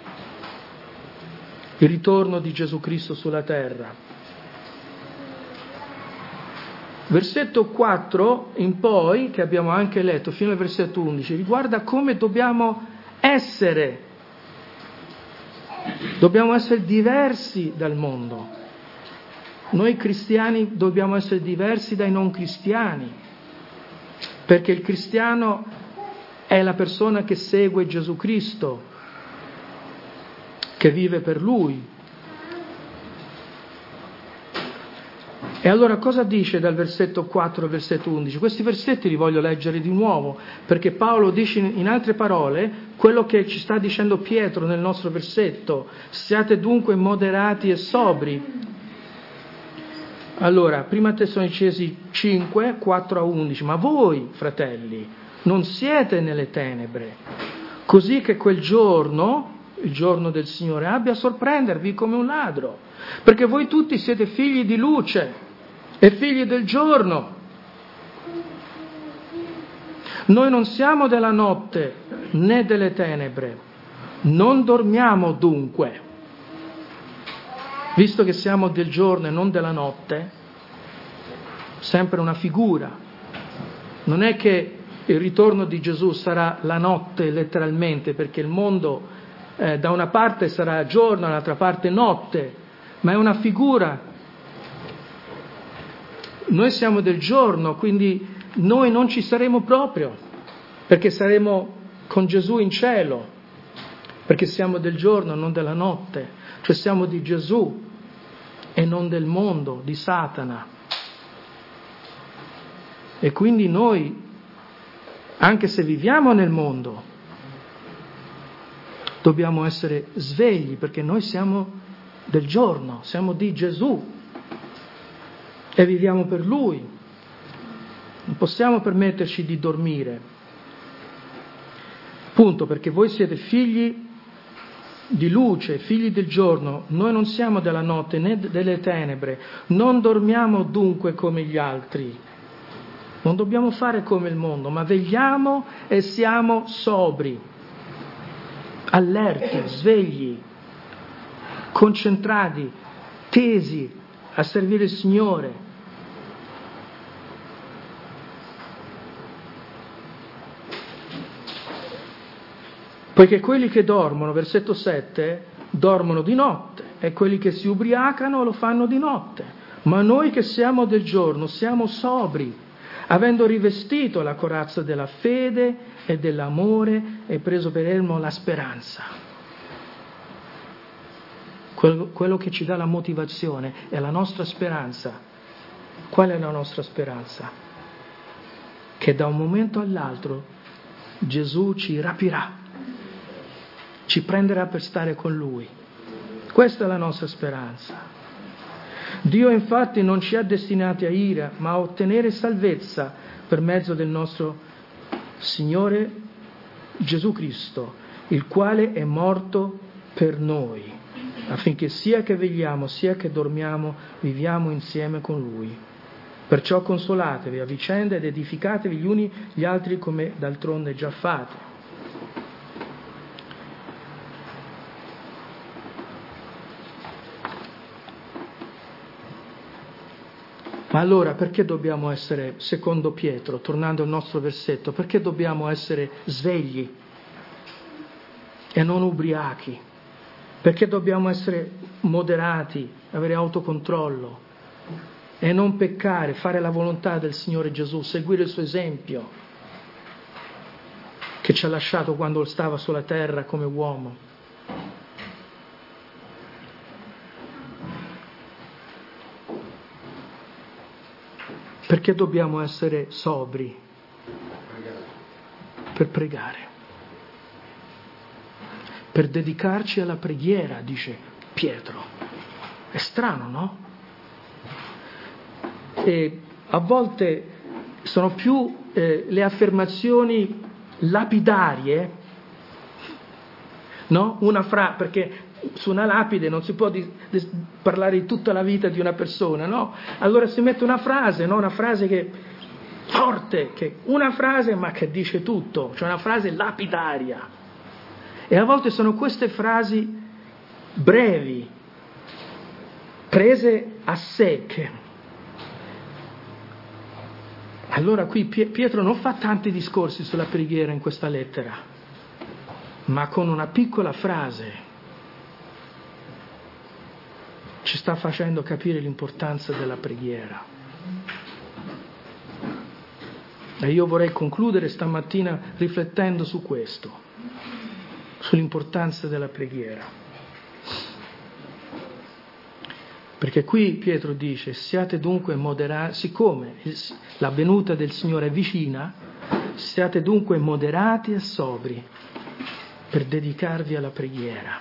il ritorno di Gesù Cristo sulla terra. Versetto quattro in poi, che abbiamo anche letto, fino al versetto undici, riguarda come dobbiamo essere. Dobbiamo essere diversi dal mondo. Noi cristiani dobbiamo essere diversi dai non cristiani, perché il cristiano è la persona che segue Gesù Cristo, che vive per Lui. E allora cosa dice dal versetto quattro al versetto undici? Questi versetti li voglio leggere di nuovo, perché Paolo dice in altre parole quello che ci sta dicendo Pietro nel nostro versetto: siate dunque moderati e sobri. Allora, prima Tessalonicesi cinque, quattro a undici, ma voi, fratelli, non siete nelle tenebre, così che quel giorno, il giorno del Signore, abbia a sorprendervi come un ladro, perché voi tutti siete figli di luce e figli del giorno. Noi non siamo della notte né delle tenebre, non dormiamo dunque. Visto che siamo del giorno e non della notte, sempre una figura. Non è che il ritorno di Gesù sarà la notte letteralmente, perché il mondo eh, da una parte sarà giorno, dall'altra parte notte, ma è una figura. Noi siamo del giorno, quindi noi non ci saremo proprio, perché saremo con Gesù in cielo, perché siamo del giorno, non della notte. Cioè siamo di Gesù e non del mondo, di Satana. E quindi noi, anche se viviamo nel mondo, dobbiamo essere svegli, perché noi siamo del giorno, siamo di Gesù e viviamo per Lui. Non possiamo permetterci di dormire. Punto, perché voi siete figli di luce, figli del giorno, noi non siamo della notte né delle tenebre, non dormiamo dunque come gli altri, non dobbiamo fare come il mondo, ma vegliamo e siamo sobri, allerti, svegli, concentrati, tesi a servire il Signore. Poiché quelli che dormono, versetto sette, dormono di notte, e quelli che si ubriacano lo fanno di notte. Ma noi che siamo del giorno siamo sobri, avendo rivestito la corazza della fede e dell'amore e preso per elmo la speranza. Quello, quello che ci dà la motivazione è la nostra speranza. Qual è la nostra speranza? Che da un momento all'altro Gesù ci rapirà, ci prenderà per stare con Lui. Questa è la nostra speranza. Dio infatti non ci ha destinati a ira, ma a ottenere salvezza per mezzo del nostro Signore Gesù Cristo, il quale è morto per noi, affinché sia che vegliamo sia che dormiamo viviamo insieme con Lui. Perciò consolatevi a vicenda ed edificatevi gli uni gli altri, come d'altronde già fate. Ma allora perché dobbiamo essere, secondo Pietro, tornando al nostro versetto, perché dobbiamo essere svegli e non ubriachi? Perché dobbiamo essere moderati, avere autocontrollo e non peccare, fare la volontà del Signore Gesù, seguire il suo esempio che ci ha lasciato quando stava sulla terra come uomo? Perché dobbiamo essere sobri? Per pregare. Per dedicarci alla preghiera, dice Pietro. È strano, no? E a volte sono più eh, le affermazioni lapidarie, no? Una frase, perché su una lapide non si può di, di parlare di tutta la vita di una persona, no? Allora si mette una frase, no? Una frase che forte, che una frase ma che dice tutto, cioè una frase lapidaria. E a volte sono queste frasi brevi, prese a secche. Allora qui Pietro non fa tanti discorsi sulla preghiera in questa lettera, ma con una piccola frase ci sta facendo capire l'importanza della preghiera. E io vorrei concludere stamattina riflettendo su questo, sull'importanza della preghiera. Perché qui Pietro dice, siate dunque moderati, siccome la venuta del Signore è vicina, siate dunque moderati e sobri per dedicarvi alla preghiera.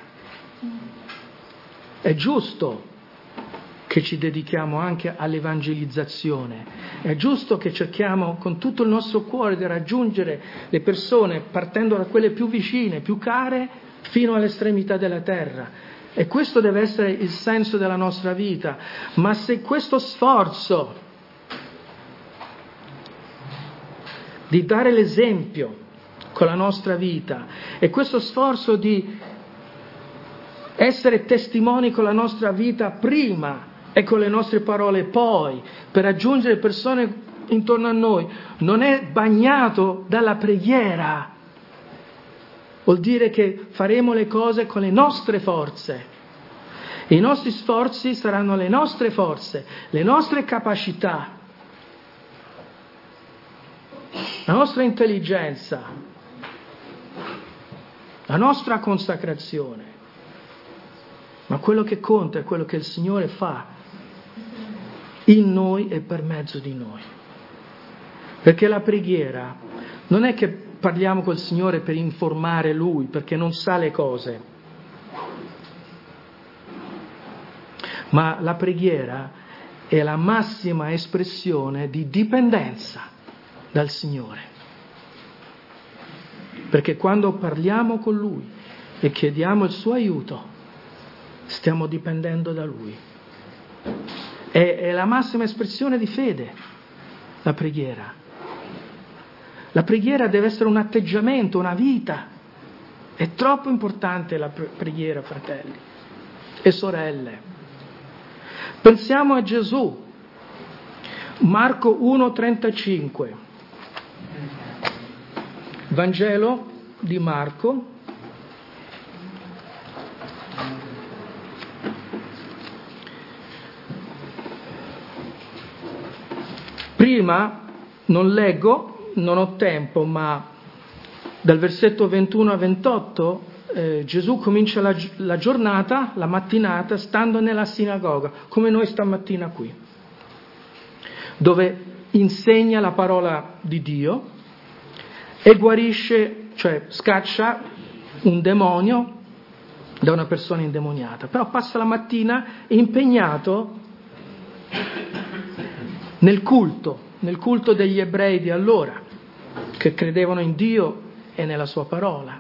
È giusto che ci dedichiamo anche all'evangelizzazione, è giusto che cerchiamo con tutto il nostro cuore di raggiungere le persone partendo da quelle più vicine, più care, fino all'estremità della terra. E questo deve essere il senso della nostra vita. Ma se questo sforzo di dare l'esempio con la nostra vita e questo sforzo di essere testimoni con la nostra vita prima e con le nostre parole poi, per raggiungere persone intorno a noi, non è bagnato dalla preghiera, vuol dire che faremo le cose con le nostre forze. I nostri sforzi saranno le nostre forze, le nostre capacità, la nostra intelligenza, la nostra consacrazione. Ma quello che conta è quello che il Signore fa in noi e per mezzo di noi. Perché la preghiera non è che parliamo col Signore per informare Lui, perché non sa le cose, ma la preghiera è la massima espressione di dipendenza dal Signore. Perché quando parliamo con Lui e chiediamo il suo aiuto, stiamo dipendendo da Lui. È, è la massima espressione di fede, la preghiera. La preghiera deve essere un atteggiamento, una vita. È troppo importante la preghiera, fratelli e sorelle. Pensiamo a Gesù. Marco uno trentacinque. Vangelo di Marco. Prima non leggo, non ho tempo, ma dal versetto ventuno a ventotto eh, Gesù comincia la, la giornata, la mattinata, stando nella sinagoga, come noi stamattina qui, dove insegna la parola di Dio e guarisce, cioè scaccia un demonio da una persona indemoniata. Però passa la mattina impegnato nel culto, nel culto degli ebrei di allora, che credevano in Dio e nella sua parola.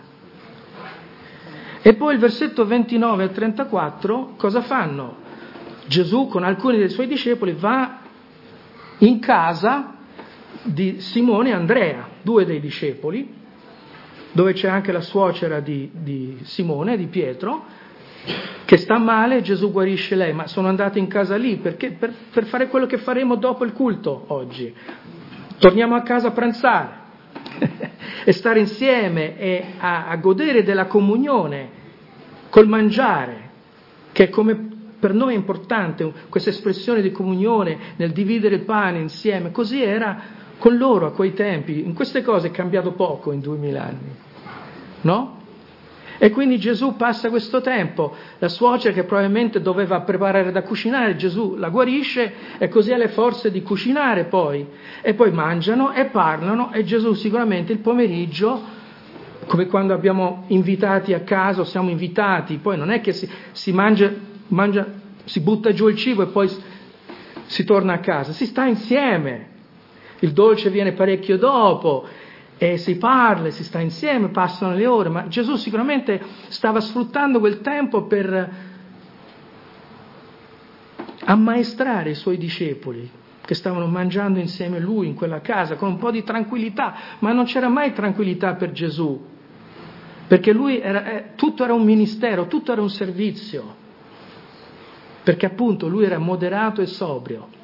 E poi il versetto ventinove al trentaquattro, cosa fanno? Gesù con alcuni dei suoi discepoli va in casa di Simone e Andrea, due dei discepoli, dove c'è anche la suocera di, di Simone, di Pietro, che sta male. Gesù guarisce lei, ma sono andati in casa lì perché per, per fare quello che faremo dopo il culto oggi. Torniamo a casa a pranzare e stare insieme e a, a godere della comunione col mangiare, che è come per noi è importante questa espressione di comunione nel dividere il pane insieme. Così era con loro a quei tempi. In queste cose è cambiato poco in duemila anni, no? E quindi Gesù passa questo tempo, la suocera che probabilmente doveva preparare da cucinare, Gesù la guarisce e così ha le forze di cucinare poi. E poi mangiano e parlano e Gesù sicuramente il pomeriggio, come quando abbiamo invitati a casa o siamo invitati, poi non è che si, si mangia, mangia, si butta giù il cibo e poi si torna a casa, si sta insieme. Il dolce viene parecchio dopo. E si parla, si sta insieme, passano le ore, ma Gesù sicuramente stava sfruttando quel tempo per ammaestrare i suoi discepoli che stavano mangiando insieme a lui in quella casa con un po' di tranquillità, ma non c'era mai tranquillità per Gesù, perché lui era, eh, tutto era un ministero, tutto era un servizio, perché appunto lui era moderato e sobrio.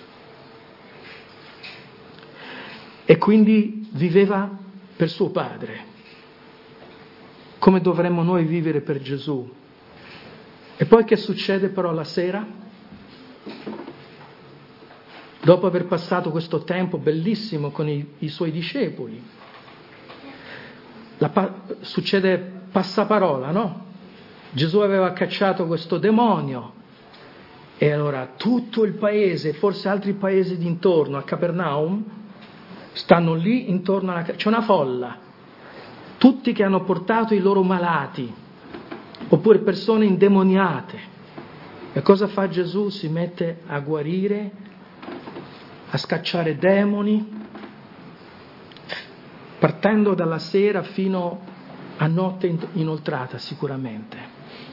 E quindi viveva per suo Padre, come dovremmo noi vivere per Gesù. E poi che succede però la sera? dopo aver passato questo tempo bellissimo con i, i suoi discepoli. La pa- succede passaparola, no? Gesù aveva cacciato questo demonio e allora tutto il paese, forse altri paesi d'intorno a Capernaum, stanno lì intorno alla c'è una folla, tutti che hanno portato i loro malati oppure persone indemoniate. E cosa fa Gesù? Si mette a guarire, a scacciare demoni, partendo dalla sera fino a notte inoltrata sicuramente.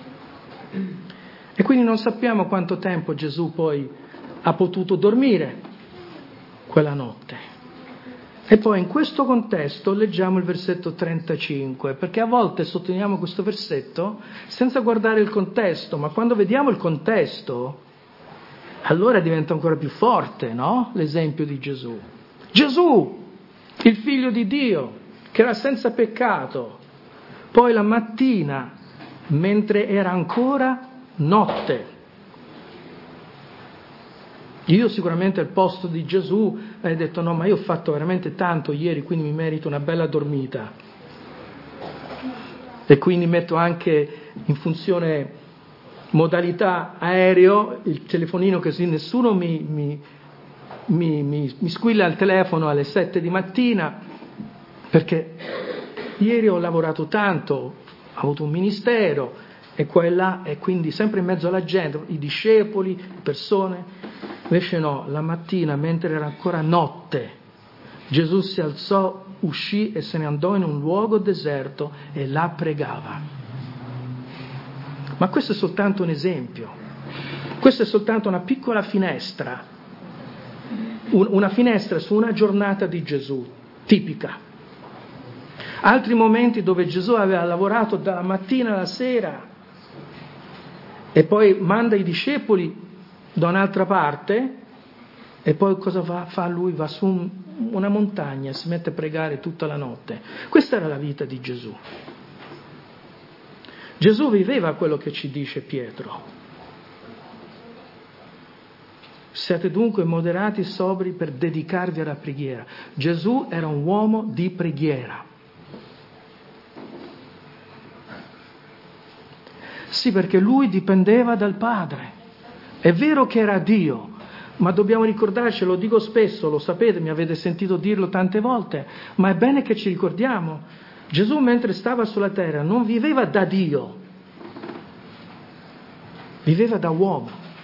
E quindi non sappiamo quanto tempo Gesù poi ha potuto dormire quella notte. E poi in questo contesto leggiamo il versetto trentacinque, perché a volte sottolineiamo questo versetto senza guardare il contesto, ma quando vediamo il contesto, allora diventa ancora più forte, no? L'esempio di Gesù. Gesù, il figlio di Dio, che era senza peccato, poi la mattina, mentre era ancora notte. Io sicuramente al posto di Gesù avrei detto no, ma io ho fatto veramente tanto ieri, quindi mi merito una bella dormita. E quindi metto anche in funzione modalità aereo il telefonino così nessuno mi, mi, mi, mi, mi squilla il telefono alle sette di mattina, perché ieri ho lavorato tanto, ho avuto un ministero e qua e là, e quindi sempre in mezzo alla gente, i discepoli, le persone. Invece no, la mattina, mentre era ancora notte, Gesù si alzò, uscì e se ne andò in un luogo deserto e là pregava. Ma questo è soltanto un esempio, questo è soltanto una piccola finestra, un, una finestra su una giornata di Gesù, tipica. Altri momenti dove Gesù aveva lavorato dalla mattina alla sera e poi manda i discepoli da un'altra parte e poi cosa fa? Fa lui? Va su un, una montagna, si mette a pregare tutta la notte. Questa era la vita di Gesù. Gesù viveva quello che ci dice Pietro. Siate dunque moderati e sobri per dedicarvi alla preghiera. Gesù era un uomo di preghiera. Sì, perché lui dipendeva dal Padre. È vero che era Dio, ma dobbiamo ricordarci, lo dico spesso, lo sapete, mi avete sentito dirlo tante volte, ma è bene che ci ricordiamo. Gesù mentre stava sulla terra non viveva da Dio, viveva da uomo.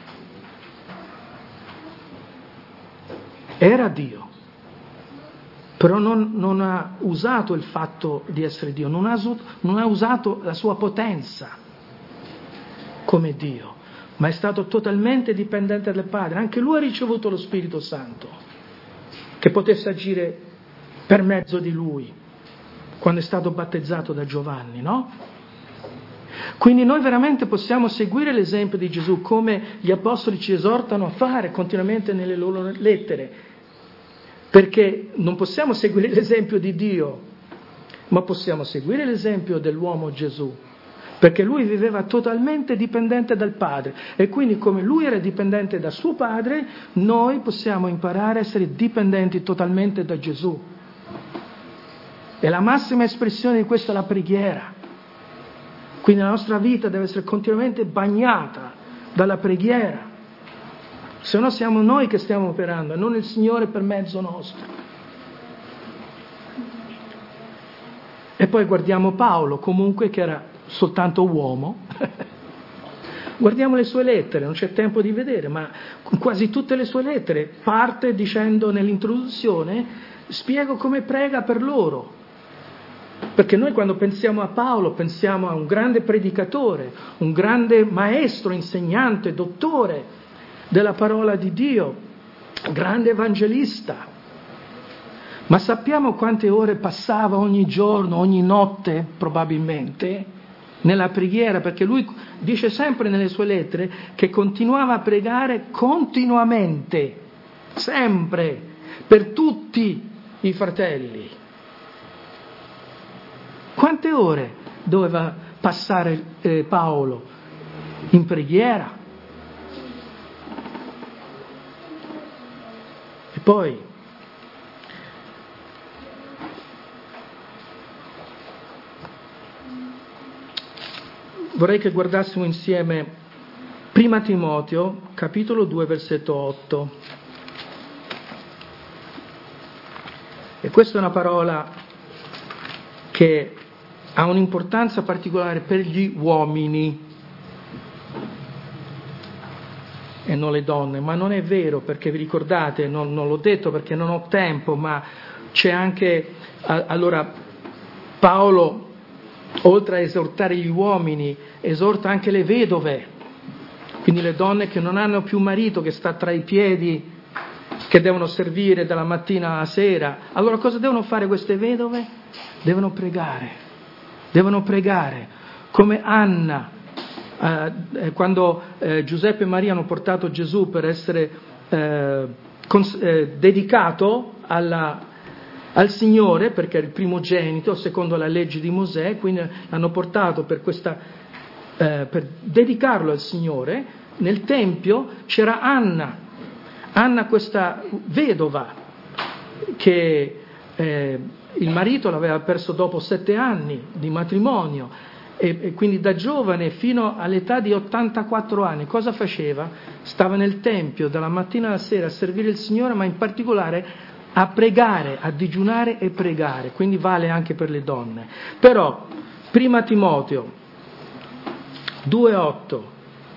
Era Dio, però non, non ha usato il fatto di essere Dio, non ha, non ha usato la sua potenza come Dio, ma è stato totalmente dipendente dal Padre. Anche lui ha ricevuto lo Spirito Santo, che potesse agire per mezzo di lui, quando è stato battezzato da Giovanni, no? Quindi noi veramente possiamo seguire l'esempio di Gesù, come gli Apostoli ci esortano a fare continuamente nelle loro lettere, perché non possiamo seguire l'esempio di Dio, ma possiamo seguire l'esempio dell'uomo Gesù, perché lui viveva totalmente dipendente dal Padre e quindi come lui era dipendente da suo Padre, noi possiamo imparare a essere dipendenti totalmente da Gesù. E la massima espressione di questo è la preghiera. Quindi la nostra vita deve essere continuamente bagnata dalla preghiera, se no siamo noi che stiamo operando e non il Signore per mezzo nostro. E poi guardiamo Paolo, comunque, che era soltanto uomo. Guardiamo le sue lettere, non c'è tempo di vedere, ma quasi tutte le sue lettere parte dicendo nell'introduzione, spiego come prega per loro. Perché noi quando pensiamo a Paolo pensiamo a un grande predicatore, un grande maestro, insegnante, dottore della parola di Dio, grande evangelista. Ma sappiamo quante ore passava ogni giorno, ogni notte probabilmente, nella preghiera, perché lui dice sempre nelle sue lettere che continuava a pregare continuamente, sempre, per tutti i fratelli. Quante ore doveva passare eh, Paolo in preghiera? E poi vorrei che guardassimo insieme Prima Timoteo, capitolo due, versetto otto. E questa è una parola che ha un'importanza particolare per gli uomini e non le donne, ma non è vero, perché vi ricordate, non, non l'ho detto perché non ho tempo, ma c'è anche, allora Paolo, oltre a esortare gli uomini, esorta anche le vedove, quindi le donne che non hanno più marito, che sta tra i piedi, che devono servire dalla mattina alla sera. Allora cosa devono fare queste vedove? Devono pregare, devono pregare, come Anna, eh, quando eh, Giuseppe e Maria hanno portato Gesù per essere eh, cons- eh, dedicato alla, al Signore, perché era il primogenito, secondo la legge di Mosè, quindi l'hanno portato per questa, eh, per dedicarlo al Signore. Nel Tempio c'era Anna, Anna questa vedova, che eh, il marito l'aveva perso dopo sette anni di matrimonio, e, e quindi da giovane fino all'età di ottantaquattro anni cosa faceva? Stava nel Tempio dalla mattina alla sera a servire il Signore, ma in particolare a pregare, a digiunare e pregare, quindi vale anche per le donne. Però, Prima Timoteo due otto,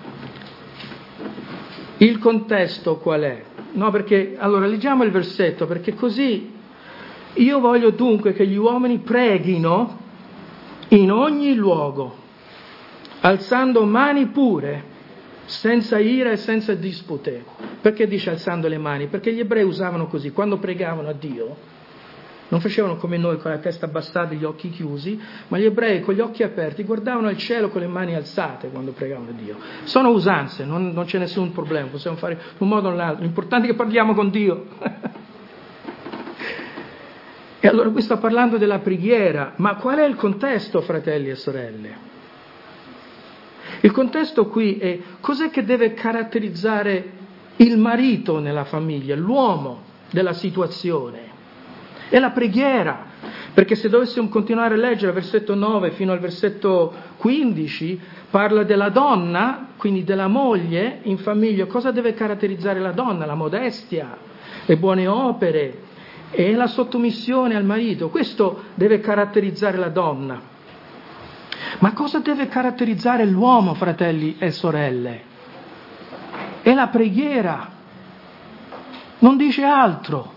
il contesto qual è? No, perché, allora leggiamo il versetto, perché così io voglio dunque che gli uomini preghino in ogni luogo, alzando mani pure, senza ira e senza dispute. Perché dice alzando le mani? Perché gli ebrei usavano così, quando pregavano a Dio, non facevano come noi con la testa abbassata e gli occhi chiusi, ma gli ebrei con gli occhi aperti guardavano al cielo con le mani alzate quando pregavano a Dio. Sono usanze, non, non c'è nessun problema, possiamo fare in un modo o nell'altro, l'importante è che parliamo con Dio. E allora qui sta parlando della preghiera, ma qual è il contesto, fratelli e sorelle? Il contesto qui è cos'è che deve caratterizzare il marito nella famiglia, l'uomo della situazione? È la preghiera, perché se dovessimo continuare a leggere dal versetto nove fino al versetto quindici, parla della donna, quindi della moglie in famiglia. Cosa deve caratterizzare la donna? La modestia, le buone opere e la sottomissione al marito. Questo deve caratterizzare la donna. Ma cosa deve caratterizzare l'uomo, fratelli e sorelle? È la preghiera, non dice altro.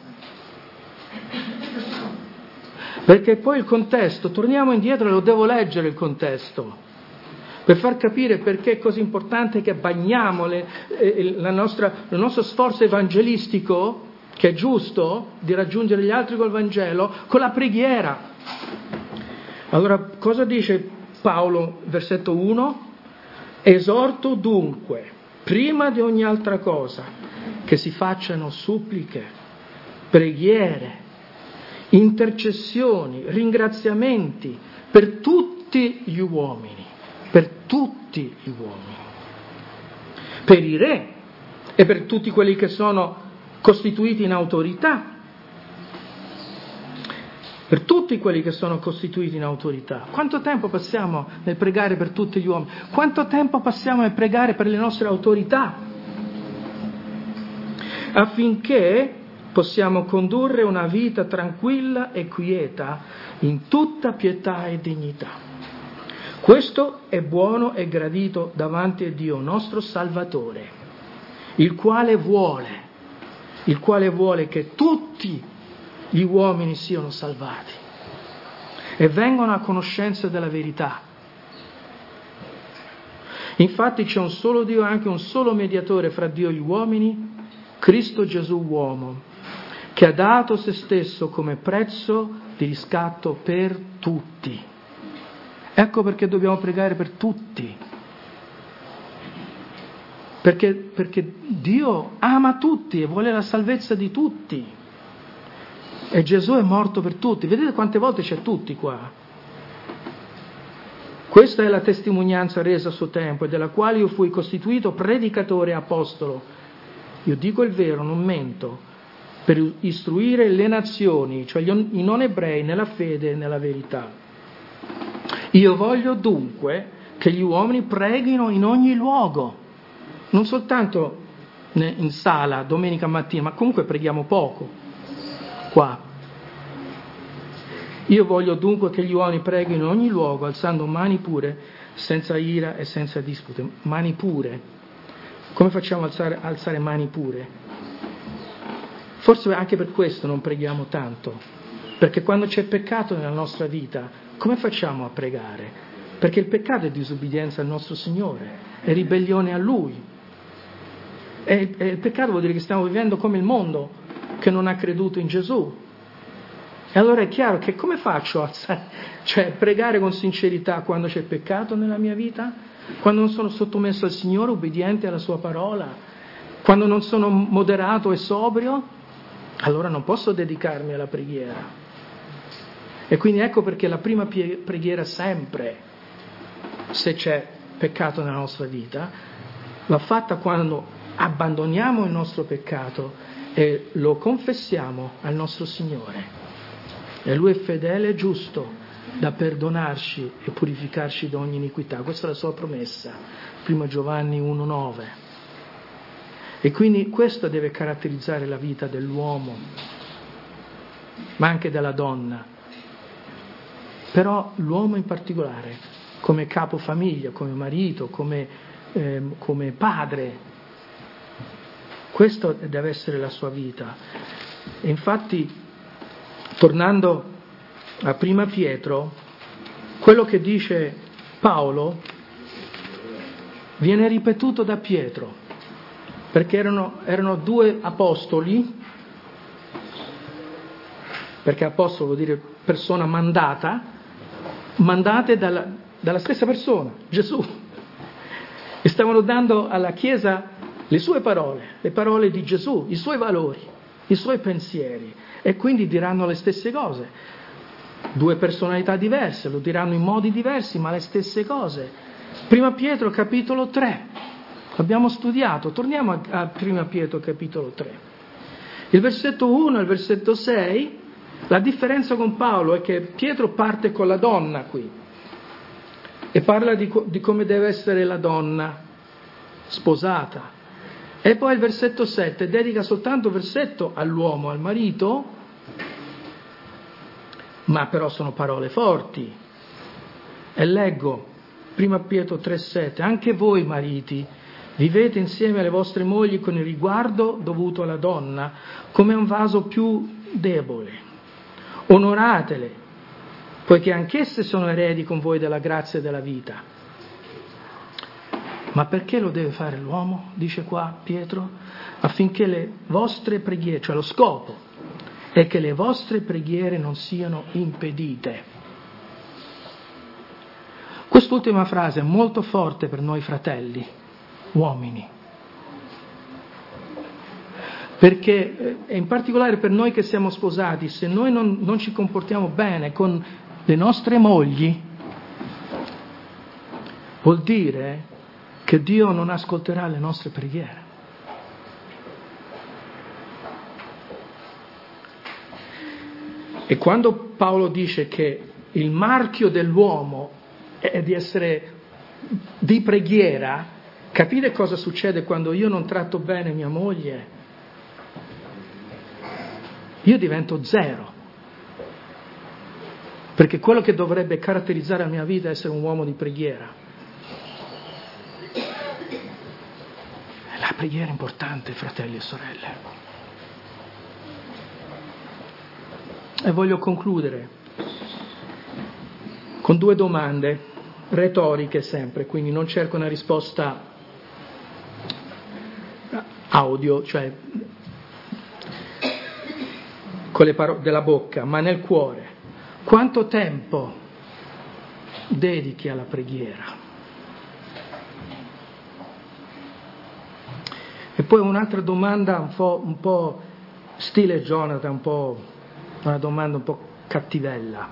Perché poi il contesto, torniamo indietro e lo devo leggere il contesto, per far capire perché è così importante che bagniamo le, eh, la nostra, il nostro sforzo evangelistico, che è giusto, di raggiungere gli altri col Vangelo, con la preghiera. Allora, cosa dice Paolo, versetto uno? Esorto dunque, prima di ogni altra cosa, che si facciano suppliche, preghiere, intercessioni, ringraziamenti per tutti gli uomini, per tutti gli uomini, per i re e per tutti quelli che sono costituiti in autorità, per tutti quelli che sono costituiti in autorità. Quanto tempo passiamo nel pregare per tutti gli uomini? Quanto tempo passiamo nel pregare per le nostre autorità? Affinché possiamo condurre una vita tranquilla e quieta in tutta pietà e dignità. Questo è buono e gradito davanti a Dio nostro Salvatore, il quale vuole, il quale vuole che tutti gli uomini siano salvati e vengano a conoscenza della verità. Infatti c'è un solo Dio e anche un solo mediatore fra Dio e gli uomini, Cristo Gesù uomo, che ha dato se stesso come prezzo di riscatto per tutti. Ecco perché dobbiamo pregare per tutti. Perché, perché Dio ama tutti e vuole la salvezza di tutti. E Gesù è morto per tutti. Vedete quante volte c'è tutti qua? Questa è la testimonianza resa a suo tempo e della quale io fui costituito predicatore e apostolo. Io dico il vero, non mento. per istruire le nazioni, cioè i non ebrei, nella fede e nella verità. Io voglio dunque che gli uomini preghino in ogni luogo, non soltanto in sala domenica mattina, ma comunque preghiamo poco qua. Io voglio dunque che gli uomini preghino in ogni luogo, alzando mani pure, senza ira e senza dispute. Mani pure. Come facciamo a alzare, alzare mani pure? Forse anche per questo non preghiamo tanto, perché quando c'è peccato nella nostra vita, come facciamo a pregare? Perché il peccato è disobbedienza al nostro Signore, è ribellione a Lui. E, e il peccato vuol dire che stiamo vivendo come il mondo che non ha creduto in Gesù. E allora è chiaro che come faccio a cioè, pregare con sincerità quando c'è peccato nella mia vita? Quando non sono sottomesso al Signore, obbediente alla Sua parola? Quando non sono moderato e sobrio? Allora non posso dedicarmi alla preghiera. E quindi ecco perché la prima preghiera sempre, se c'è peccato nella nostra vita, va fatta quando abbandoniamo il nostro peccato e lo confessiamo al nostro Signore. E Lui è fedele e giusto da perdonarci e purificarci da ogni iniquità. Questa è la sua promessa, primo Giovanni uno nove. E quindi questo deve caratterizzare la vita dell'uomo, ma anche della donna. Però l'uomo in particolare, come capofamiglia, come marito, come, eh, come padre, questo deve essere la sua vita. E infatti, tornando a prima Pietro, quello che dice Paolo viene ripetuto da Pietro. Perché erano, erano due apostoli, perché apostolo vuol dire persona mandata, mandate dalla, dalla stessa persona, Gesù, e stavano dando alla Chiesa le sue parole, le parole di Gesù, i suoi valori, i suoi pensieri, e quindi diranno le stesse cose. Due personalità diverse, lo diranno in modi diversi, ma le stesse cose. Prima Pietro capitolo tre. Abbiamo studiato, torniamo a, a prima Pietro capitolo tre. Il versetto uno e il versetto sei, la differenza con Paolo è che Pietro parte con la donna qui e parla di, di come deve essere la donna sposata. E poi il versetto sette dedica soltanto il versetto all'uomo, al marito, ma però sono parole forti. E leggo prima Pietro tre sette, anche voi mariti vivete insieme alle vostre mogli con il riguardo dovuto alla donna, come un vaso più debole. Onoratele, poiché anch'esse sono eredi con voi della grazia e della vita. Ma perché lo deve fare l'uomo? Dice qua Pietro, affinché le vostre preghiere, cioè lo scopo, è che le vostre preghiere non siano impedite. Quest'ultima frase è molto forte per noi fratelli, uomini, perché in particolare per noi che siamo sposati, se noi non, non ci comportiamo bene con le nostre mogli, vuol dire che Dio non ascolterà le nostre preghiere. E quando Paolo dice che il marchio dell'uomo è di essere di preghiera, capite cosa succede quando io non tratto bene mia moglie? Io divento zero. Perché quello che dovrebbe caratterizzare la mia vita è essere un uomo di preghiera. La preghiera è importante, fratelli e sorelle. E voglio concludere con due domande retoriche sempre, quindi non cerco una risposta audio, cioè con le parole della bocca, ma nel cuore. Quanto tempo dedichi alla preghiera? E poi un'altra domanda un po', un po' stile Jonathan, un po' una domanda un po' cattivella.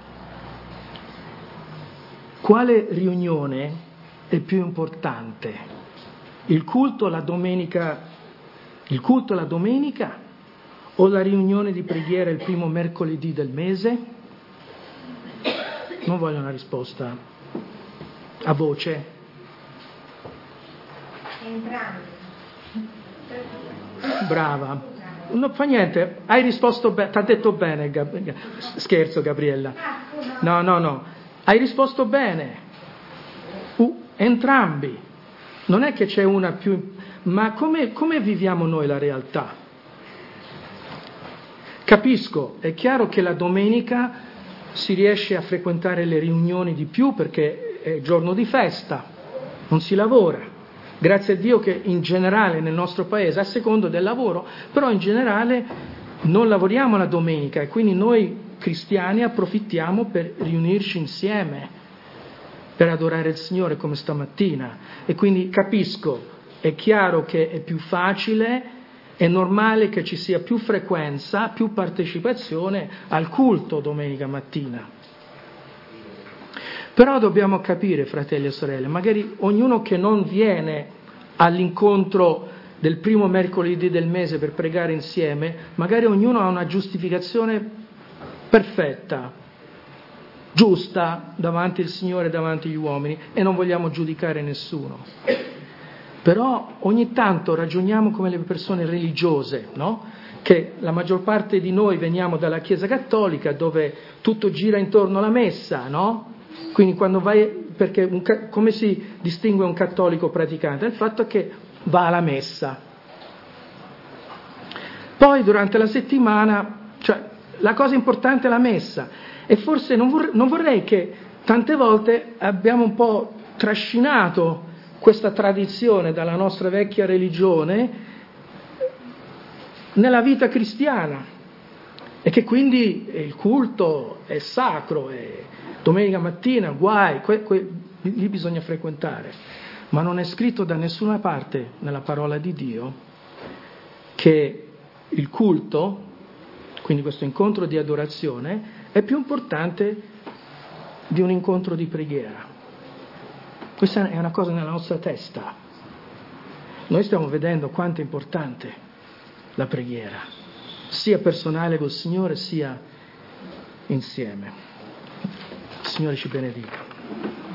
Quale riunione è più importante? Il culto la domenica, il culto la domenica O la riunione di preghiera il primo mercoledì del mese? Non voglio una risposta a voce. Entrambi. Brava. Non fa niente, hai risposto bene, ti ha detto bene, Gab- scherzo Gabriella. No, no, no, hai risposto bene. Uh, entrambi. Non è che c'è una più... Ma come, come viviamo noi la realtà? Capisco, è chiaro che la domenica si riesce a frequentare le riunioni di più perché è giorno di festa, non si lavora. Grazie a Dio che in generale nel nostro paese, a secondo del lavoro, però in generale non lavoriamo la domenica e quindi noi cristiani approfittiamo per riunirci insieme, per adorare il Signore come stamattina. E quindi capisco, è chiaro che è più facile, è normale che ci sia più frequenza, più partecipazione al culto domenica mattina. Però dobbiamo capire, fratelli e sorelle, magari ognuno che non viene all'incontro del primo mercoledì del mese per pregare insieme, magari ognuno ha una giustificazione perfetta, giusta davanti al Signore e davanti agli uomini, e non vogliamo giudicare nessuno. Però ogni tanto ragioniamo come le persone religiose, no? Che la maggior parte di noi veniamo dalla Chiesa Cattolica, dove tutto gira intorno alla messa, no? Quindi quando vai, perché un, come si distingue un cattolico praticante? Il fatto che va alla messa. Poi durante la settimana, cioè la cosa importante è la messa, e forse non vorrei, non vorrei che tante volte abbiamo un po' trascinato questa tradizione dalla nostra vecchia religione nella vita cristiana, e che quindi il culto è sacro, è domenica mattina, guai, que, que, lì bisogna frequentare, ma non è scritto da nessuna parte nella parola di Dio che il culto, quindi questo incontro di adorazione, è più importante di un incontro di preghiera. Questa è una cosa nella nostra testa. Noi stiamo vedendo quanto è importante la preghiera, sia personale col Signore, sia insieme. Il Signore ci benedica.